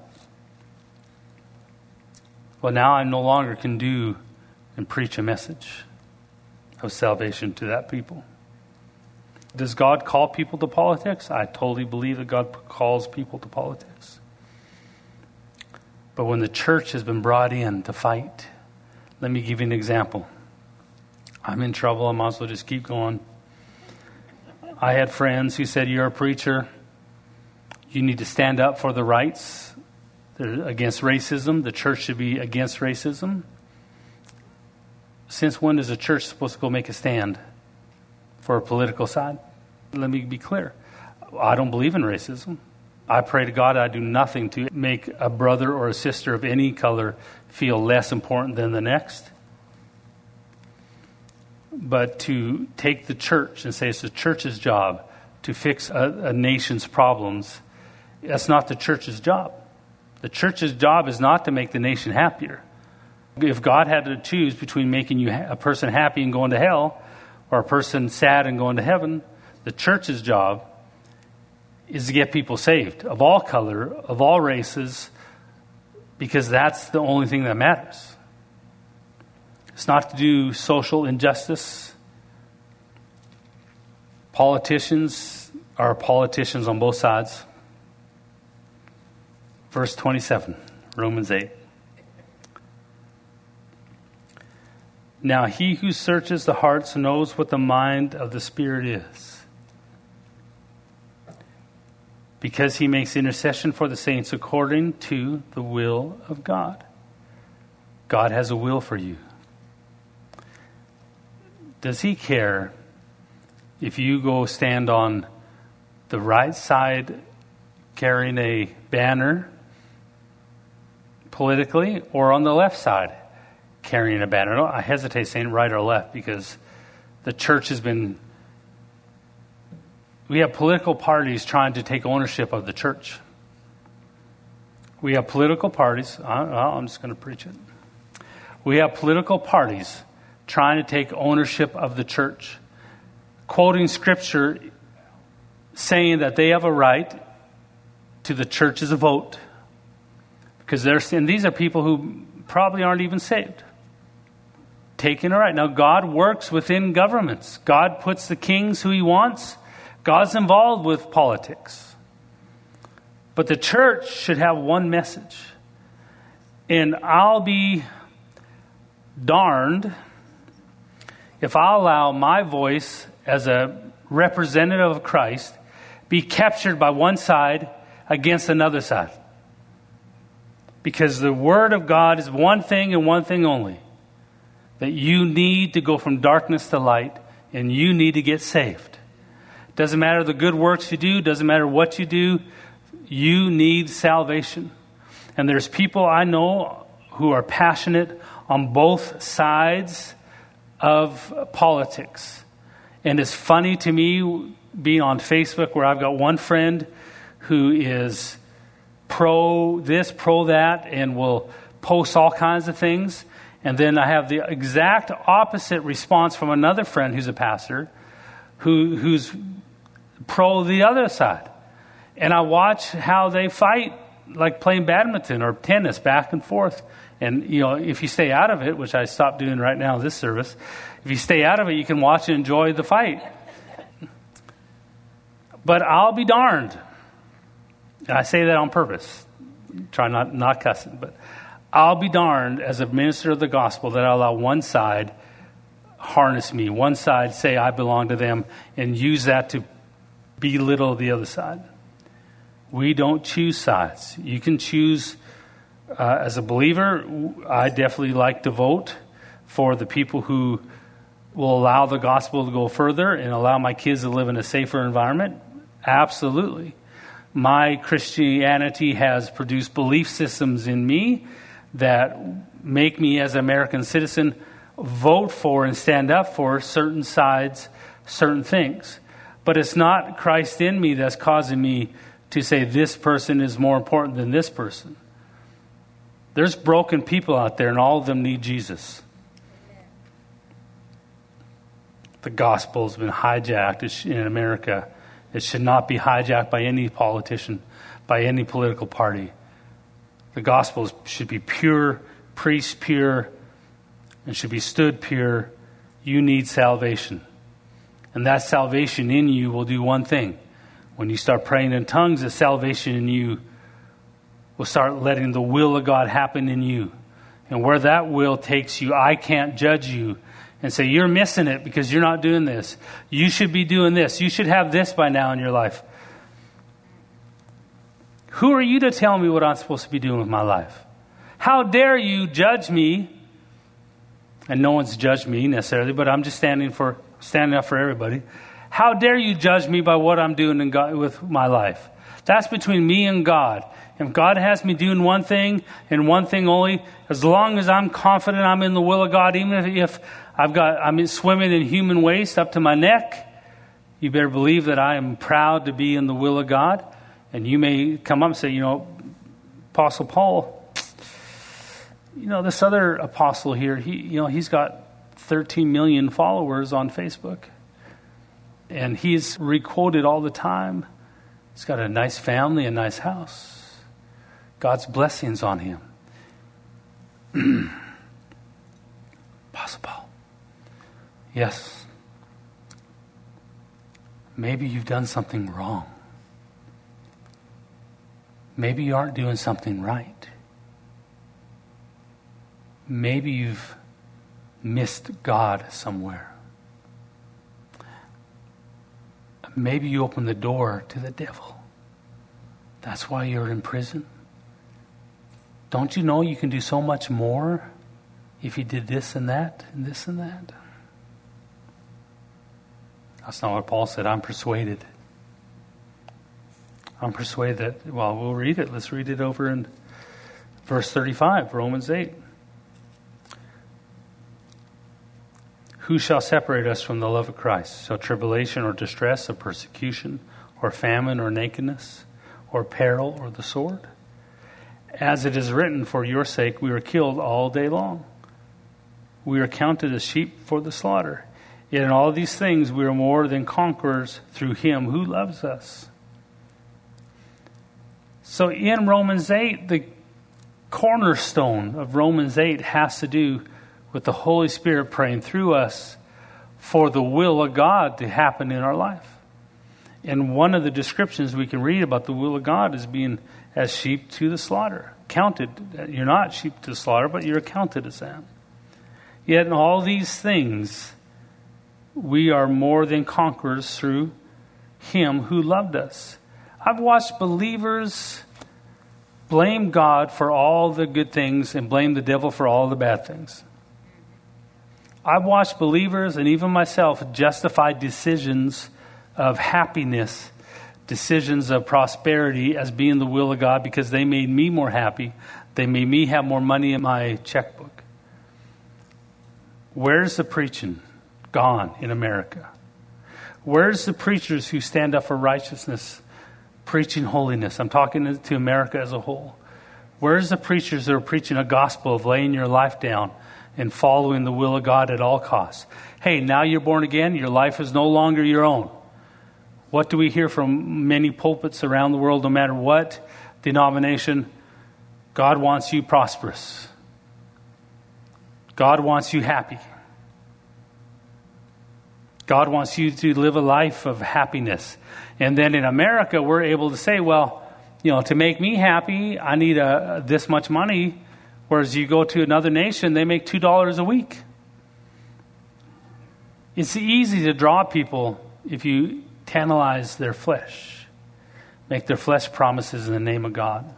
Well, now I no longer can do and preach a message of salvation to that people. Does God call people to politics? I totally believe that God calls people to politics. But when the church has been brought in to fight, let me give you an example. I'm in trouble. I might as well just keep going. I had friends who said, you're a preacher. You need to stand up for the rights against racism. The church should be against racism. Since when is the church supposed to go make a stand for a political side? Let me be clear. I don't believe in racism. I pray to God I do nothing to make a brother or a sister of any color feel less important than the next. But to take the church and say it's the church's job to fix a, a nation's problems, that's not the church's job. The church's job is not to make the nation happier. If God had to choose between making you a person happy and going to hell or a person sad and going to heaven, the church's job is to get people saved of all color, of all races, because that's the only thing that matters. It's not to do social injustice. Politicians are politicians on both sides. Verse twenty-seven, Romans eight. Now he who searches the hearts knows what the mind of the Spirit is, because he makes intercession for the saints according to the will of God. God has a will for you. Does he care if you go stand on the right side carrying a banner politically or on the left side carrying a banner? I hesitate saying right or left because the church has been... We have political parties trying to take ownership of the church. We have political parties... I, I'm just going to preach it. We have political parties trying to take ownership of the church, quoting scripture saying that they have a right to the church's vote. Because they're, and these are people who probably aren't even saved. Taking a right. Now, God works within governments. God puts the kings who he wants. God's involved with politics. But the church should have one message. And I'll be darned if I allow my voice as a representative of Christ be captured by one side against another side. Because the Word of God is one thing and one thing only. That you need to go from darkness to light, and you need to get saved. Doesn't matter the good works you do, doesn't matter what you do, you need salvation. And there's people I know who are passionate on both sides of politics. And it's funny to me being on Facebook where I've got one friend who is pro this, pro that, and will post all kinds of things. And then I have the exact opposite response from another friend who's a pastor who who's pro the other side. And I watch how they fight, like playing badminton or tennis back and forth. And, you know, if you stay out of it, which I stopped doing right now in this service, if you stay out of it, you can watch and enjoy the fight. But I'll be darned. And I say that on purpose. Try not, not cussing. But I'll be darned as a minister of the gospel that I allow one side harness me. One side say I belong to them and use that to belittle the other side. We don't choose sides. You can choose, uh, as a believer, I definitely like to vote for the people who will allow the gospel to go further and allow my kids to live in a safer environment. Absolutely. My Christianity has produced belief systems in me that make me, as an American citizen, vote for and stand up for certain sides, certain things. But it's not Christ in me that's causing me to say this person is more important than this person. There's broken people out there, and all of them need Jesus. The gospel has been hijacked in America. It should not be hijacked by any politician, by any political party. The gospel should be pure, preached pure, and should be stood pure. You need salvation. And that salvation in you will do one thing. When you start praying in tongues, the salvation in you will start letting the will of God happen in you. And where that will takes you, I can't judge you and say, you're missing it because you're not doing this. You should be doing this. You should have this by now in your life. Who are you to tell me what I'm supposed to be doing with my life? How dare you judge me? And no one's judged me necessarily, but I'm just standing for standing up for everybody. How dare you judge me by what I'm doing in God, with my life? That's between me and God. If God has me doing one thing and one thing only, as long as I'm confident I'm in the will of God, even if, if I've got I'm swimming in human waste up to my neck, you better believe that I am proud to be in the will of God. And you may come up and say, you know, Apostle Paul, you know, this other apostle here, he, you know, he's got thirteen million followers on Facebook. And he's requoted all the time. He's got a nice family, a nice house. God's blessings on him. Apostle Paul. Yes. Maybe you've done something wrong. Maybe you aren't doing something right. Maybe you've missed God somewhere. Maybe you opened the door to the devil. That's why you're in prison. Don't you know you can do so much more if you did this and that and this and that? That's not what Paul said. I'm persuaded. I'm persuaded that, well, we'll read it. Let's read it over in verse thirty-five, Romans eight. Who shall separate us from the love of Christ? Shall tribulation or distress or persecution or famine or nakedness or peril or the sword? As it is written, for your sake we are killed all day long. we are counted as sheep for the slaughter. Yet in all these things we are more than conquerors through him who loves us. So in Romans eight, the cornerstone of Romans eight has to do with the Holy Spirit praying through us for the will of God to happen in our life. And one of the descriptions we can read about the will of God is being as sheep to the slaughter. Counted. You're not sheep to the slaughter, but you're counted as that. Yet in all these things, we are more than conquerors through him who loved us. I've watched believers blame God for all the good things and blame the devil for all the bad things. I've watched believers and even myself justify decisions of happiness, decisions of prosperity as being the will of God because they made me more happy. They made me have more money in my checkbook. Where's the preaching gone in America? Where's the preachers who stand up for righteousness, preaching holiness? I'm talking to America as a whole. Where's the preachers that are preaching a gospel of laying your life down and following the will of God at all costs? Hey, now you're born again. Your life is no longer your own. What do we hear from many pulpits around the world, no matter what denomination? God wants you prosperous. God wants you happy. God wants you to live a life of happiness. And then in America, we're able to say, well, you know, to make me happy, I need a, this much money. Whereas you go to another nation, they make two dollars a week. It's easy to draw people if you tantalize their flesh, make their flesh promises in the name of God.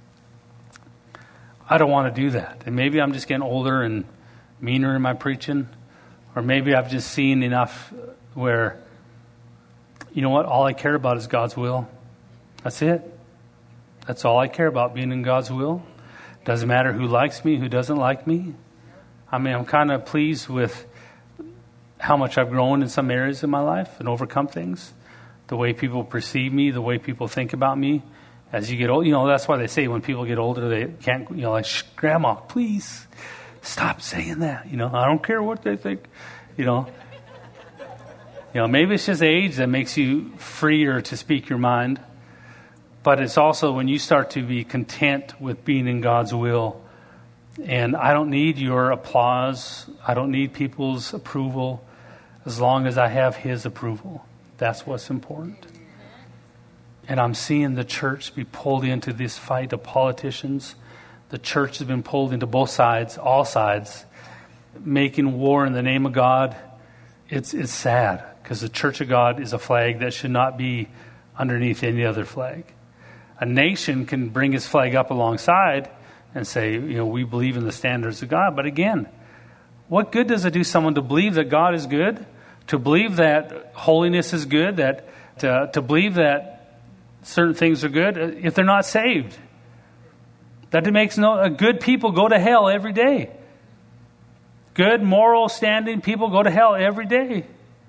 I don't want to do that. And maybe I'm just getting older and meaner in my preaching, or maybe I've just seen enough where, you know what, all I care about is God's will. That's it. That's all I care about, being in God's will. Doesn't matter who likes me, who doesn't like me. I mean, I'm kind of pleased with how much I've grown in some areas of my life and overcome things. The way people perceive me, the way people think about me. As you get old, you know, that's why they say when people get older, they can't, you know, like, shh, Grandma, please stop saying that. You know, I don't care what they think, you know. You know, maybe it's just age that makes you freer to speak your mind. But it's also when you start to be content with being in God's will. And I don't need your applause. I don't need people's approval as long as I have his approval. That's what's important. And I'm seeing the church be pulled into this fight of politicians. The church has been pulled into both sides, all sides, making war in the name of God. It's it's sad because the church of God is a flag that should not be underneath any other flag. A nation can bring its flag up alongside and say, you know, we believe in the standards of God. But again, what good does it do someone to believe that God is good, to believe that holiness is good, that to, to believe that certain things are good, if they're not saved? That it makes no uh, good people go to hell every day. Good, moral, standing people go to hell every day.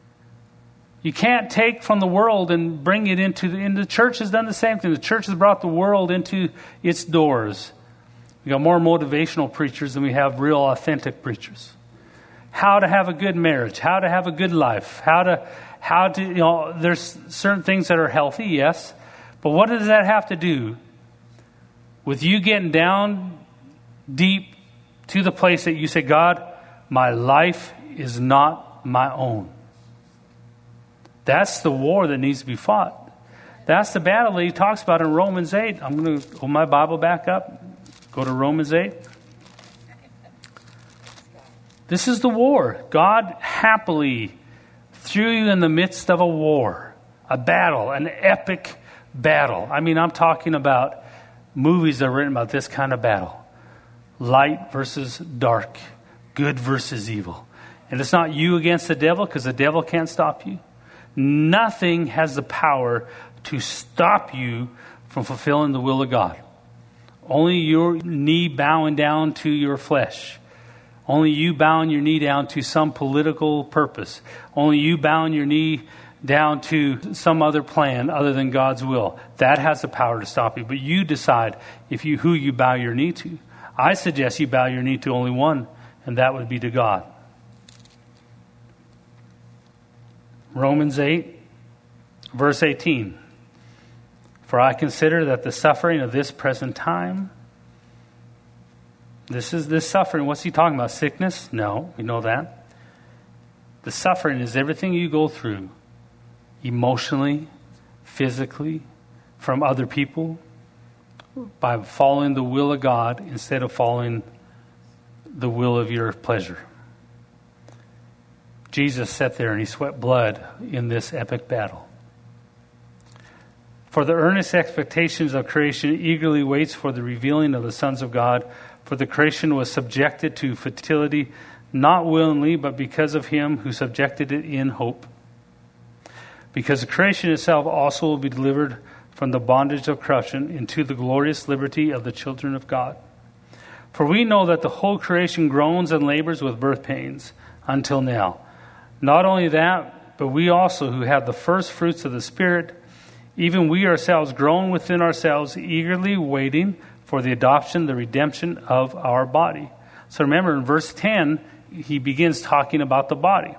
You can't take from the world and bring it into the, and the church has done the same thing. The church has brought the world into its doors. We got more motivational preachers than we have real authentic preachers. How to have a good marriage, how to have a good life, how to, how to, you know, there's certain things that are healthy, yes. But what does that have to do with you getting down deep to the place that you say, God, my life is not my own? That's the war that needs to be fought. That's the battle that he talks about in Romans eight. I'm going to hold my Bible back up. Go to Romans eight. This is the war. God happily threw you in the midst of a war, a battle, an epic battle. I mean, I'm talking about movies that are written about this kind of battle. Light versus dark, good versus evil. And it's not you against the devil, because the devil can't stop you. Nothing has the power to stop you from fulfilling the will of God. Only your knee bowing down to your flesh. Only you bowing your knee down to some political purpose. Only you bowing your knee down to some other plan other than God's will. That has the power to stop you. But you decide if you who you bow your knee to. I suggest you bow your knee to only one, and that would be to God. Romans eight, verse eighteen. For I consider that the suffering of this present time, this is this suffering, what's he talking about? Sickness? No, we know that. The suffering is everything you go through, emotionally, physically, from other people, by following the will of God instead of following the will of your pleasure. Jesus sat there and he sweat blood in this epic battle. For the earnest expectations of creation eagerly waits for the revealing of the sons of God. For the creation was subjected to futility, not willingly, but because of him who subjected it in hope. Because the creation itself also will be delivered from the bondage of corruption into the glorious liberty of the children of God. For we know that the whole creation groans and labors with birth pains until now. Not only that, but we also who have the first fruits of the Spirit, even we ourselves groan within ourselves, eagerly waiting for the adoption, the redemption of our body. So remember, in verse ten, he begins talking about the body.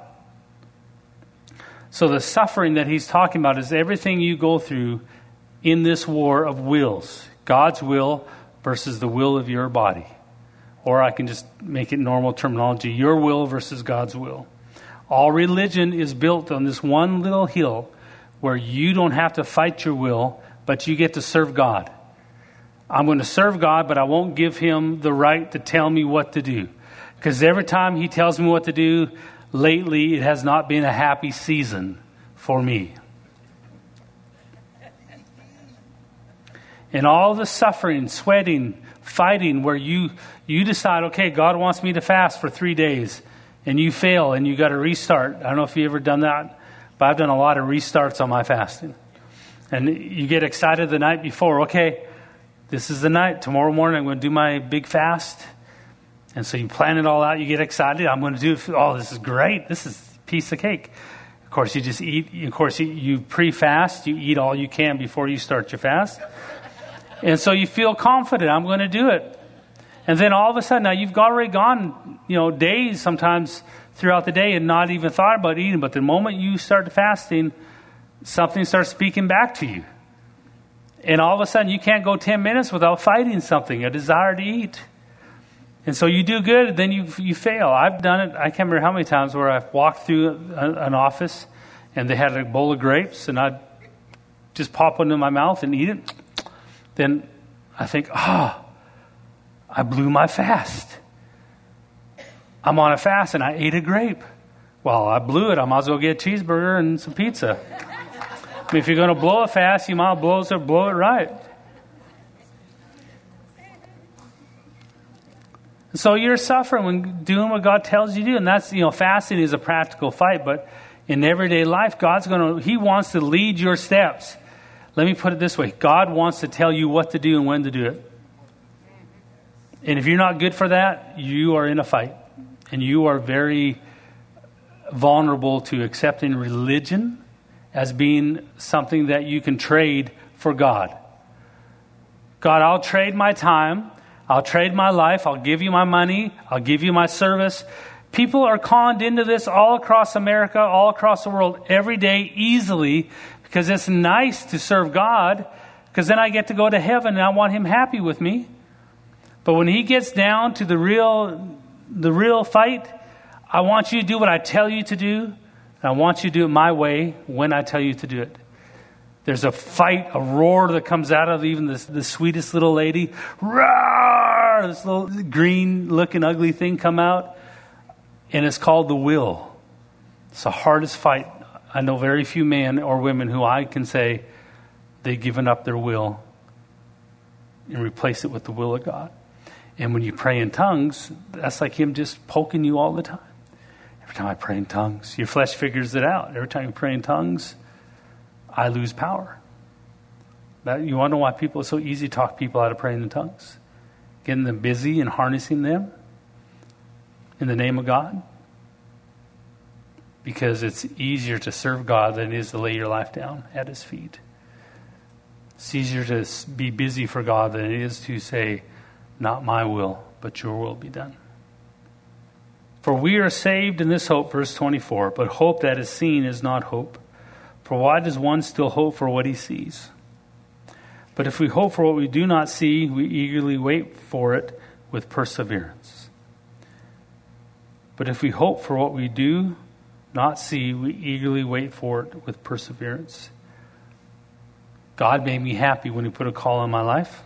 So the suffering that he's talking about is everything you go through in this war of wills. God's will versus the will of your body. Or I can just make it normal terminology, your will versus God's will. All religion is built on this one little hill where you don't have to fight your will, but you get to serve God. I'm going to serve God, but I won't give him the right to tell me what to do. Because every time he tells me what to do, lately it has not been a happy season for me. And all the suffering, sweating, fighting, where you, you decide, okay, God wants me to fast for three days, and you fail, and you got to restart. I don't know if you've ever done that, but I've done a lot of restarts on my fasting. And you get excited the night before, okay, this is the night. Tomorrow morning I'm going to do my big fast. And so you plan it all out. You get excited. I'm going to do it. Oh, this is great. This is a piece of cake. Of course, you just eat. Of course, you, you pre-fast. You eat all you can before you start your fast. And so you feel confident. I'm going to do it. And then all of a sudden, now you've already gone, you know, days sometimes throughout the day and not even thought about eating. But the moment you start fasting, something starts speaking back to you. And all of a sudden, you can't go ten minutes without fighting something, a desire to eat. And so you do good, then you you fail. I've done it, I can't remember how many times, where I've walked through a, an office and they had a bowl of grapes and I'd just pop one in my mouth and eat it. Then I think, ah, oh, I blew my fast. I'm on a fast and I ate a grape. Well, I blew it. I might as well get a cheeseburger and some pizza. I mean, if you're going to blow it fast, you might blow it, blow it right. So you're suffering when doing what God tells you to do. And that's, you know, fasting is a practical fight. But in everyday life, God's going to, he wants to lead your steps. Let me put it this way. God wants to tell you what to do and when to do it. And if you're not good for that, you are in a fight. And you are very vulnerable to accepting religion as being something that you can trade for God. God, I'll trade my time. I'll trade my life. I'll give you my money. I'll give you my service. People are conned into this all across America, all across the world, every day, easily, because it's nice to serve God, because then I get to go to heaven and I want him happy with me. But when he gets down to the real, the real fight, I want you to do what I tell you to do. And I want you to do it my way when I tell you to do it. There's a fight, a roar that comes out of even the, the sweetest little lady. Roar! This little green-looking ugly thing come out. And it's called the will. It's the hardest fight. I know very few men or women who I can say they've given up their will and replace it with the will of God. And when you pray in tongues, that's like him just poking you all the time. Every time I pray in tongues, your flesh figures it out. Every time you pray in tongues, I lose power. That, you want to know why people, it's so easy to talk people out of praying in tongues? Getting them busy and harnessing them in the name of God? Because it's easier to serve God than it is to lay your life down at his feet. It's easier to be busy for God than it is to say, not my will, but your will be done. For we are saved in this hope, verse twenty-four, but hope that is seen is not hope. For why does one still hope for what he sees? But if we hope for what we do not see, we eagerly wait for it with perseverance. But if we hope for what we do not see, we eagerly wait for it with perseverance. God made me happy when he put a call on my life.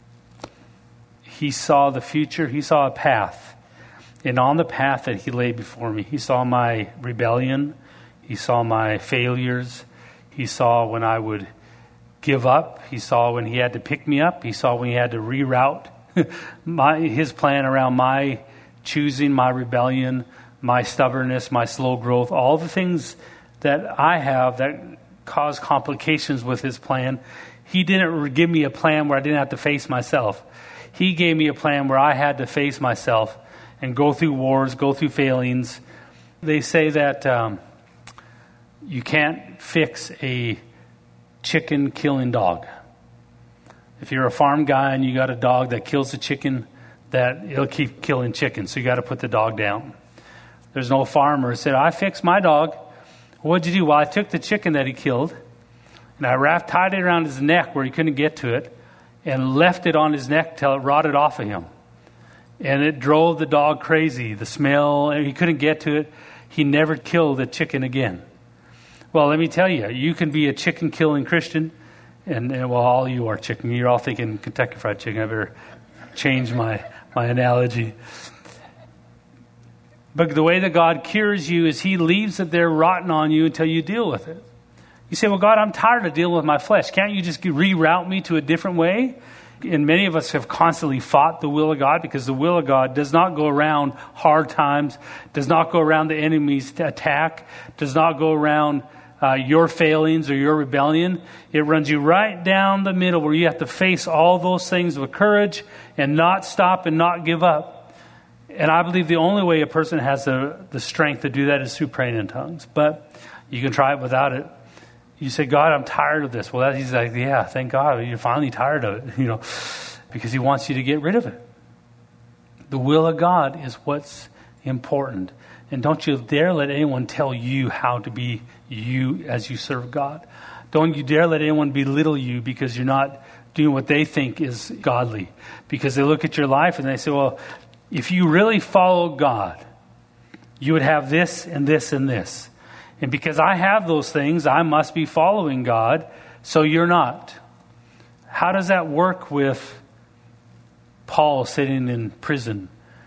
He saw the future. He saw a path. And on the path that he laid before me, he saw my rebellion. He saw my failures. He saw when I would give up. He saw when he had to pick me up. He saw when he had to reroute my, his plan around my choosing, my rebellion, my stubbornness, my slow growth, all the things that I have that cause complications with his plan. He didn't give me a plan where I didn't have to face myself. He gave me a plan where I had to face myself and go through wars, go through failings. They say that um, you can't fix a chicken killing dog. If you're a farm guy and you got a dog that kills a chicken, that it'll keep killing chickens, so you got to put the dog down. There's no farmer who said, I fixed my dog. What'd you do? Well, I took the chicken that he killed and I wrapped, tied it around his neck where he couldn't get to it and left it on his neck till it rotted off of him. And it drove the dog crazy. The smell, he couldn't get to it. He never killed a chicken again. Well, let me tell you, you can be a chicken-killing Christian, and, and well, all you are chicken. You're all thinking Kentucky Fried Chicken. I better change my, my analogy. But the way that God cures you is he leaves it there rotten on you until you deal with it. You say, well, God, I'm tired of dealing with my flesh. Can't you just reroute me to a different way? And many of us have constantly fought the will of God, because the will of God does not go around hard times, does not go around the enemy's attack, does not go around uh, your failings or your rebellion. It runs you right down the middle where you have to face all those things with courage and not stop and not give up. And I believe the only way a person has the, the strength to do that is through praying in tongues. But you can try it without it. You say, God, I'm tired of this. Well, that, he's like, yeah, thank God. You're finally tired of it, you know, because he wants you to get rid of it. The will of God is what's important. And don't you dare let anyone tell you how to be you as you serve God. Don't you dare let anyone belittle you because you're not doing what they think is godly. Because they look at your life and they say, well, if you really follow God, you would have this and this and this. And because I have those things, I must be following God, so you're not. How does that work with Paul sitting in prison,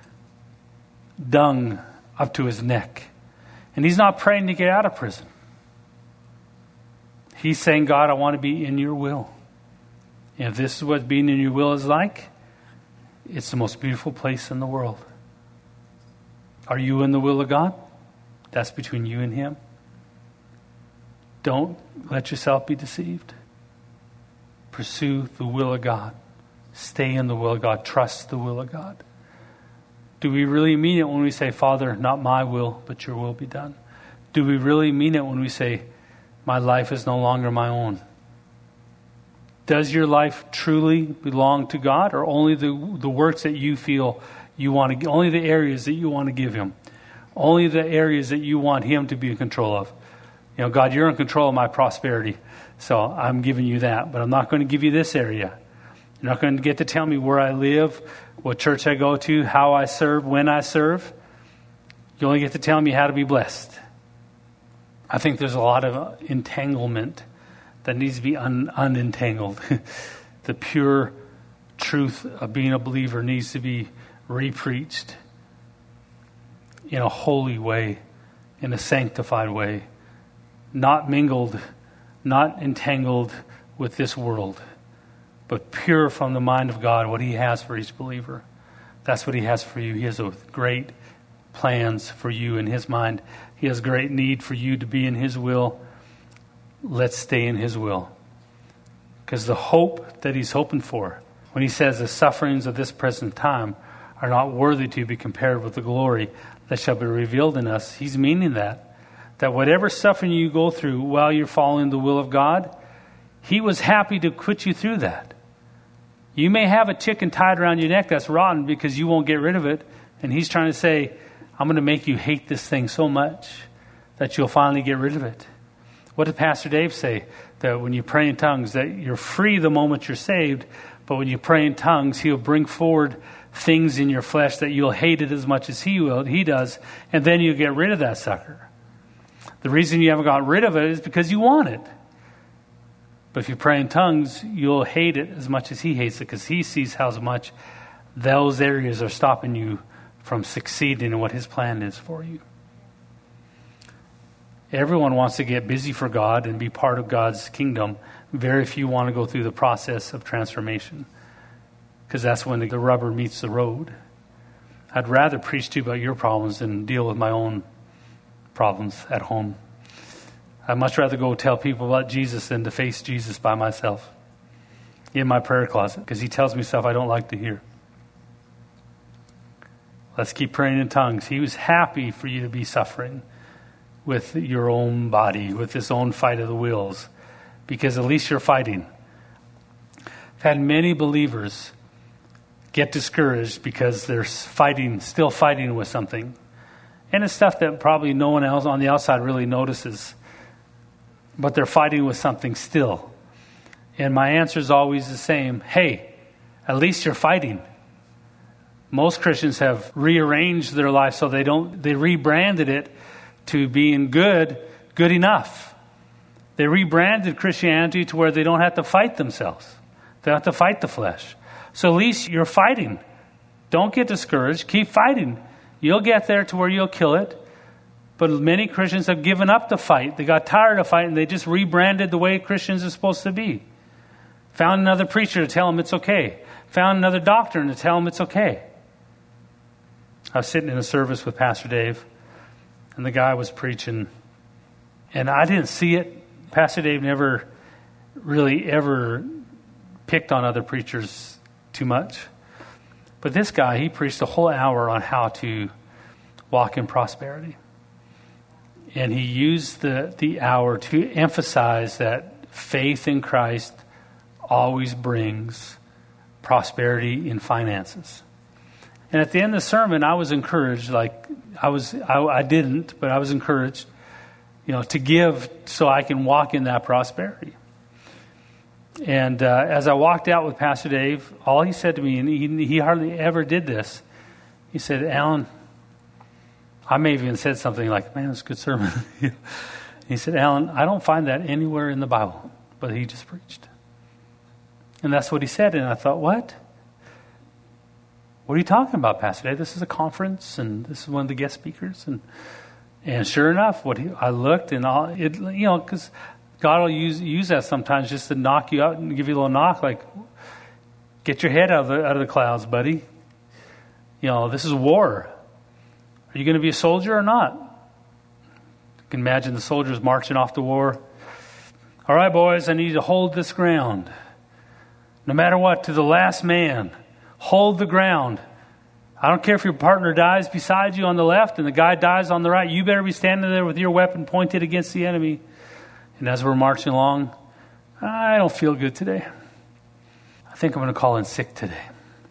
dung up to his neck? And he's not praying to get out of prison. He's saying, God, I want to be in your will. And if this is what being in your will is like, it's the most beautiful place in the world. Are you in the will of God? That's between you and him. Don't let yourself be deceived. Pursue the will of God. Stay in the will of God. Trust the will of God. Do we really mean it when we say, Father, not my will, but your will be done? Do we really mean it when we say, my life is no longer my own? Does your life truly belong to God, or only the, the works that you feel you want to, only the areas that you want to give him? Only the areas that you want him to be in control of? You know, God, you're in control of my prosperity, so I'm giving you that. But I'm not going to give you this area. You're not going to get to tell me where I live, what church I go to, how I serve, when I serve. You only get to tell me how to be blessed. I think there's a lot of entanglement that needs to be un- unentangled. The pure truth of being a believer needs to be re-preached in a holy way, in a sanctified way. Not mingled, not entangled with this world, but pure from the mind of God, what he has for each believer. That's what he has for you. He has great plans for you in his mind. He has great need for you to be in his will. Let's stay in his will. Because the hope that he's hoping for, when he says the sufferings of this present time are not worthy to be compared with the glory that shall be revealed in us, he's meaning that. That whatever suffering you go through while you're following the will of God, he was happy to put you through that. You may have a chicken tied around your neck that's rotten because you won't get rid of it. And he's trying to say, I'm going to make you hate this thing so much that you'll finally get rid of it. What did Pastor Dave say? That when you pray in tongues, that you're free the moment you're saved, but when you pray in tongues, he'll bring forward things in your flesh that you'll hate it as much as he will, he does, and then you get rid of that sucker. The reason you haven't got rid of it is because you want it. But if you pray in tongues, you'll hate it as much as he hates it, because he sees how much those areas are stopping you from succeeding in what his plan is for you. Everyone wants to get busy for God and be part of God's kingdom. Very few want to go through the process of transformation, because that's when the rubber meets the road. I'd rather preach to you about your problems than deal with my own problems at home. I'd much rather go tell people about Jesus than to face Jesus by myself in my prayer closet, because he tells me stuff I don't like to hear. Let's keep praying in tongues. He was happy for you to be suffering with your own body, with this own fight of the wills, because at least you're fighting. I've had many believers get discouraged because they're fighting, still fighting with something. And it's stuff that probably no one else on the outside really notices. But they're fighting with something still. And my answer is always the same. Hey, at least you're fighting. Most Christians have rearranged their life so they don't, they rebranded it to being good, good enough. They rebranded Christianity to where they don't have to fight themselves. They don't have to fight the flesh. So at least you're fighting. Don't get discouraged. Keep fighting. You'll get there to where you'll kill it. But many Christians have given up the fight. They got tired of fighting. They just rebranded the way Christians are supposed to be. Found another preacher to tell them it's okay. Found another doctrine to tell them it's okay. I was sitting in a service with Pastor Dave, and the guy was preaching, and I didn't see it. Pastor Dave never really ever picked on other preachers too much. But this guy, he preached a whole hour on how to walk in prosperity. And he used the, the hour to emphasize that faith in Christ always brings prosperity in finances. And at the end of the sermon, I was encouraged, like I was, I, I didn't, but I was encouraged, you know, to give so I can walk in that prosperity. And uh, as I walked out with Pastor Dave, all he said to me, and he, he hardly ever did this, he said, Alan, I may have even said something like, man, it's a good sermon. He said, Alan, I don't find that anywhere in the Bible, but he just preached. And that's what he said. And I thought, what? What are you talking about, Pastor Dave? This is a conference, and this is one of the guest speakers. And and sure enough, what he, I looked, and all, it, you know, because God will use use that sometimes just to knock you out and give you a little knock, like, get your head out of the, out of the clouds, buddy. You know, this is war. Are you going to be a soldier or not? You can imagine the soldiers marching off to war. All right, boys, I need you to hold this ground. No matter what, to the last man. Hold the ground. I don't care if your partner dies beside you on the left and the guy dies on the right. You better be standing there with your weapon pointed against the enemy. And as we're marching along, I don't feel good today. I think I'm going to call in sick today.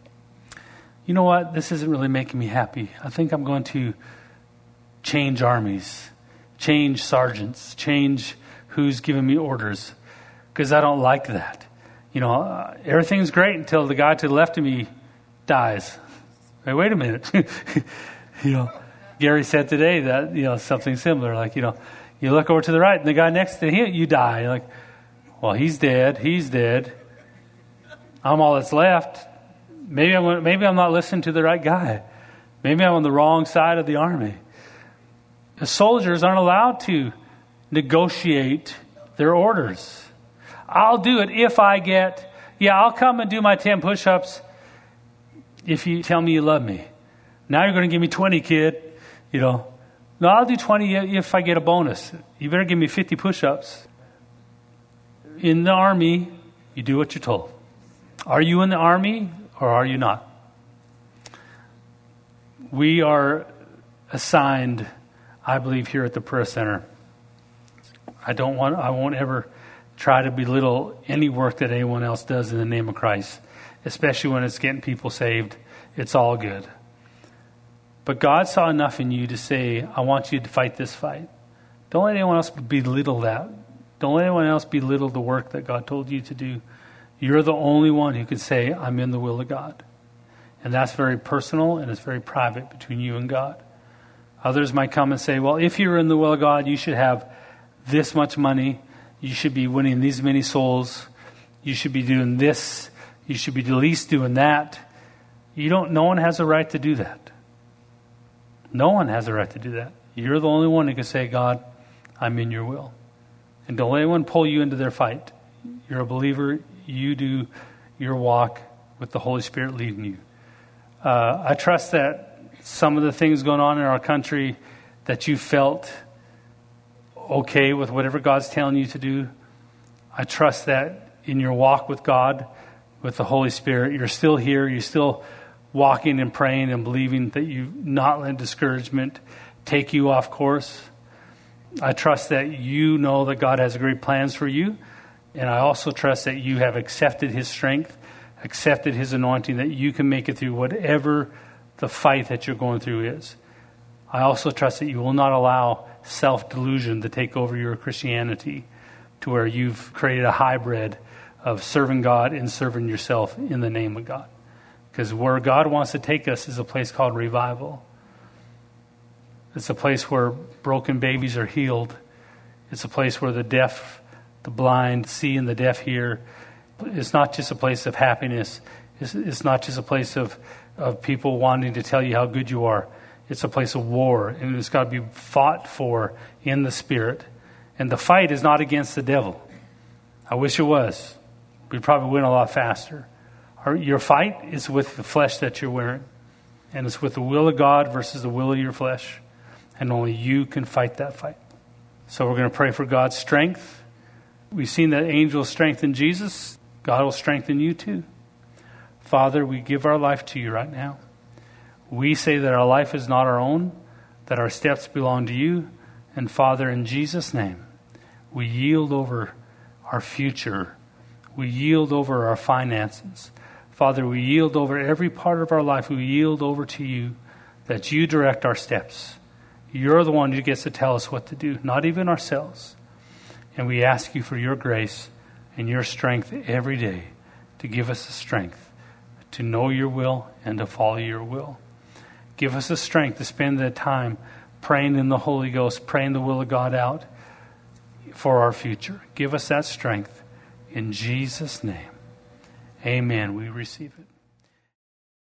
You know what? This isn't really making me happy. I think I'm going to change armies, change sergeants, change who's giving me orders, because I don't like that. You know, uh, everything's great until the guy to the left of me dies. Hey, wait a minute. You know, Gary said today that, you know, something similar. Like, you know, you look over to the right and the guy next to him, you die. You're like, well, he's dead. He's dead. I'm all that's left. Maybe I'm, maybe I'm not listening to the right guy. Maybe I'm on the wrong side of the army. The soldiers aren't allowed to negotiate their orders. I'll do it if I get, yeah, I'll come and do my ten push-ups if you tell me you love me. Now you're going to give me twenty, kid. You know, no, I'll do twenty if I get a bonus. You better give me fifty push-ups. In the army, you do what you're told. Are you in the army or are you not? We are assigned, I believe, here at the prayer center. I don't want, I won't ever try to belittle any work that anyone else does in the name of Christ, especially when it's getting people saved. It's all good. But God saw enough in you to say, I want you to fight this fight. Don't let anyone else belittle that. Don't let anyone else belittle the work that God told you to do. You're the only one who can say, I'm in the will of God. And that's very personal and it's very private between you and God. Others might come and say, well, if you're in the will of God, you should have this much money. You should be winning these many souls. You should be doing this. You should be at least doing that. You don't, no one has a right to do that. No one has a right to do that. You're the only one who can say, God, I'm in your will. And don't let anyone pull you into their fight. You're a believer. You do your walk with the Holy Spirit leading you. Uh, I trust that some of the things going on in our country that you felt okay with whatever God's telling you to do, I trust that in your walk with God, with the Holy Spirit, you're still here, you're still walking and praying and believing that you not let discouragement take you off course. I trust that you know that God has great plans for you, and I also trust that you have accepted His strength, accepted His anointing, that you can make it through whatever the fight that you're going through is. I also trust that you will not allow self-delusion to take over your Christianity to where you've created a hybrid of serving God and serving yourself in the name of God. Because where God wants to take us is a place called revival. It's a place where broken babies are healed. It's a place where the deaf, the blind see and the deaf hear. It's not just a place of happiness. It's, it's not just a place of, of people wanting to tell you how good you are. It's a place of war, and it's got to be fought for in the Spirit. And the fight is not against the devil. I wish it was. We'd probably win a lot faster. Our, your fight is with the flesh that you're wearing. And it's with the will of God versus the will of your flesh. And only you can fight that fight. So we're going to pray for God's strength. We've seen that angel strengthen Jesus. God will strengthen you too. Father, we give our life to you right now. We say that our life is not our own, that our steps belong to you. And Father, in Jesus' name, we yield over our future. We yield over our finances. Father, we yield over every part of our life. We yield over to you, that you direct our steps. You're the one who gets to tell us what to do, not even ourselves. And we ask you for your grace and your strength every day to give us the strength to know your will and to follow your will. Give us the strength to spend the time praying in the Holy Ghost, praying the will of God out for our future. Give us that strength in Jesus' name. Amen. We receive it.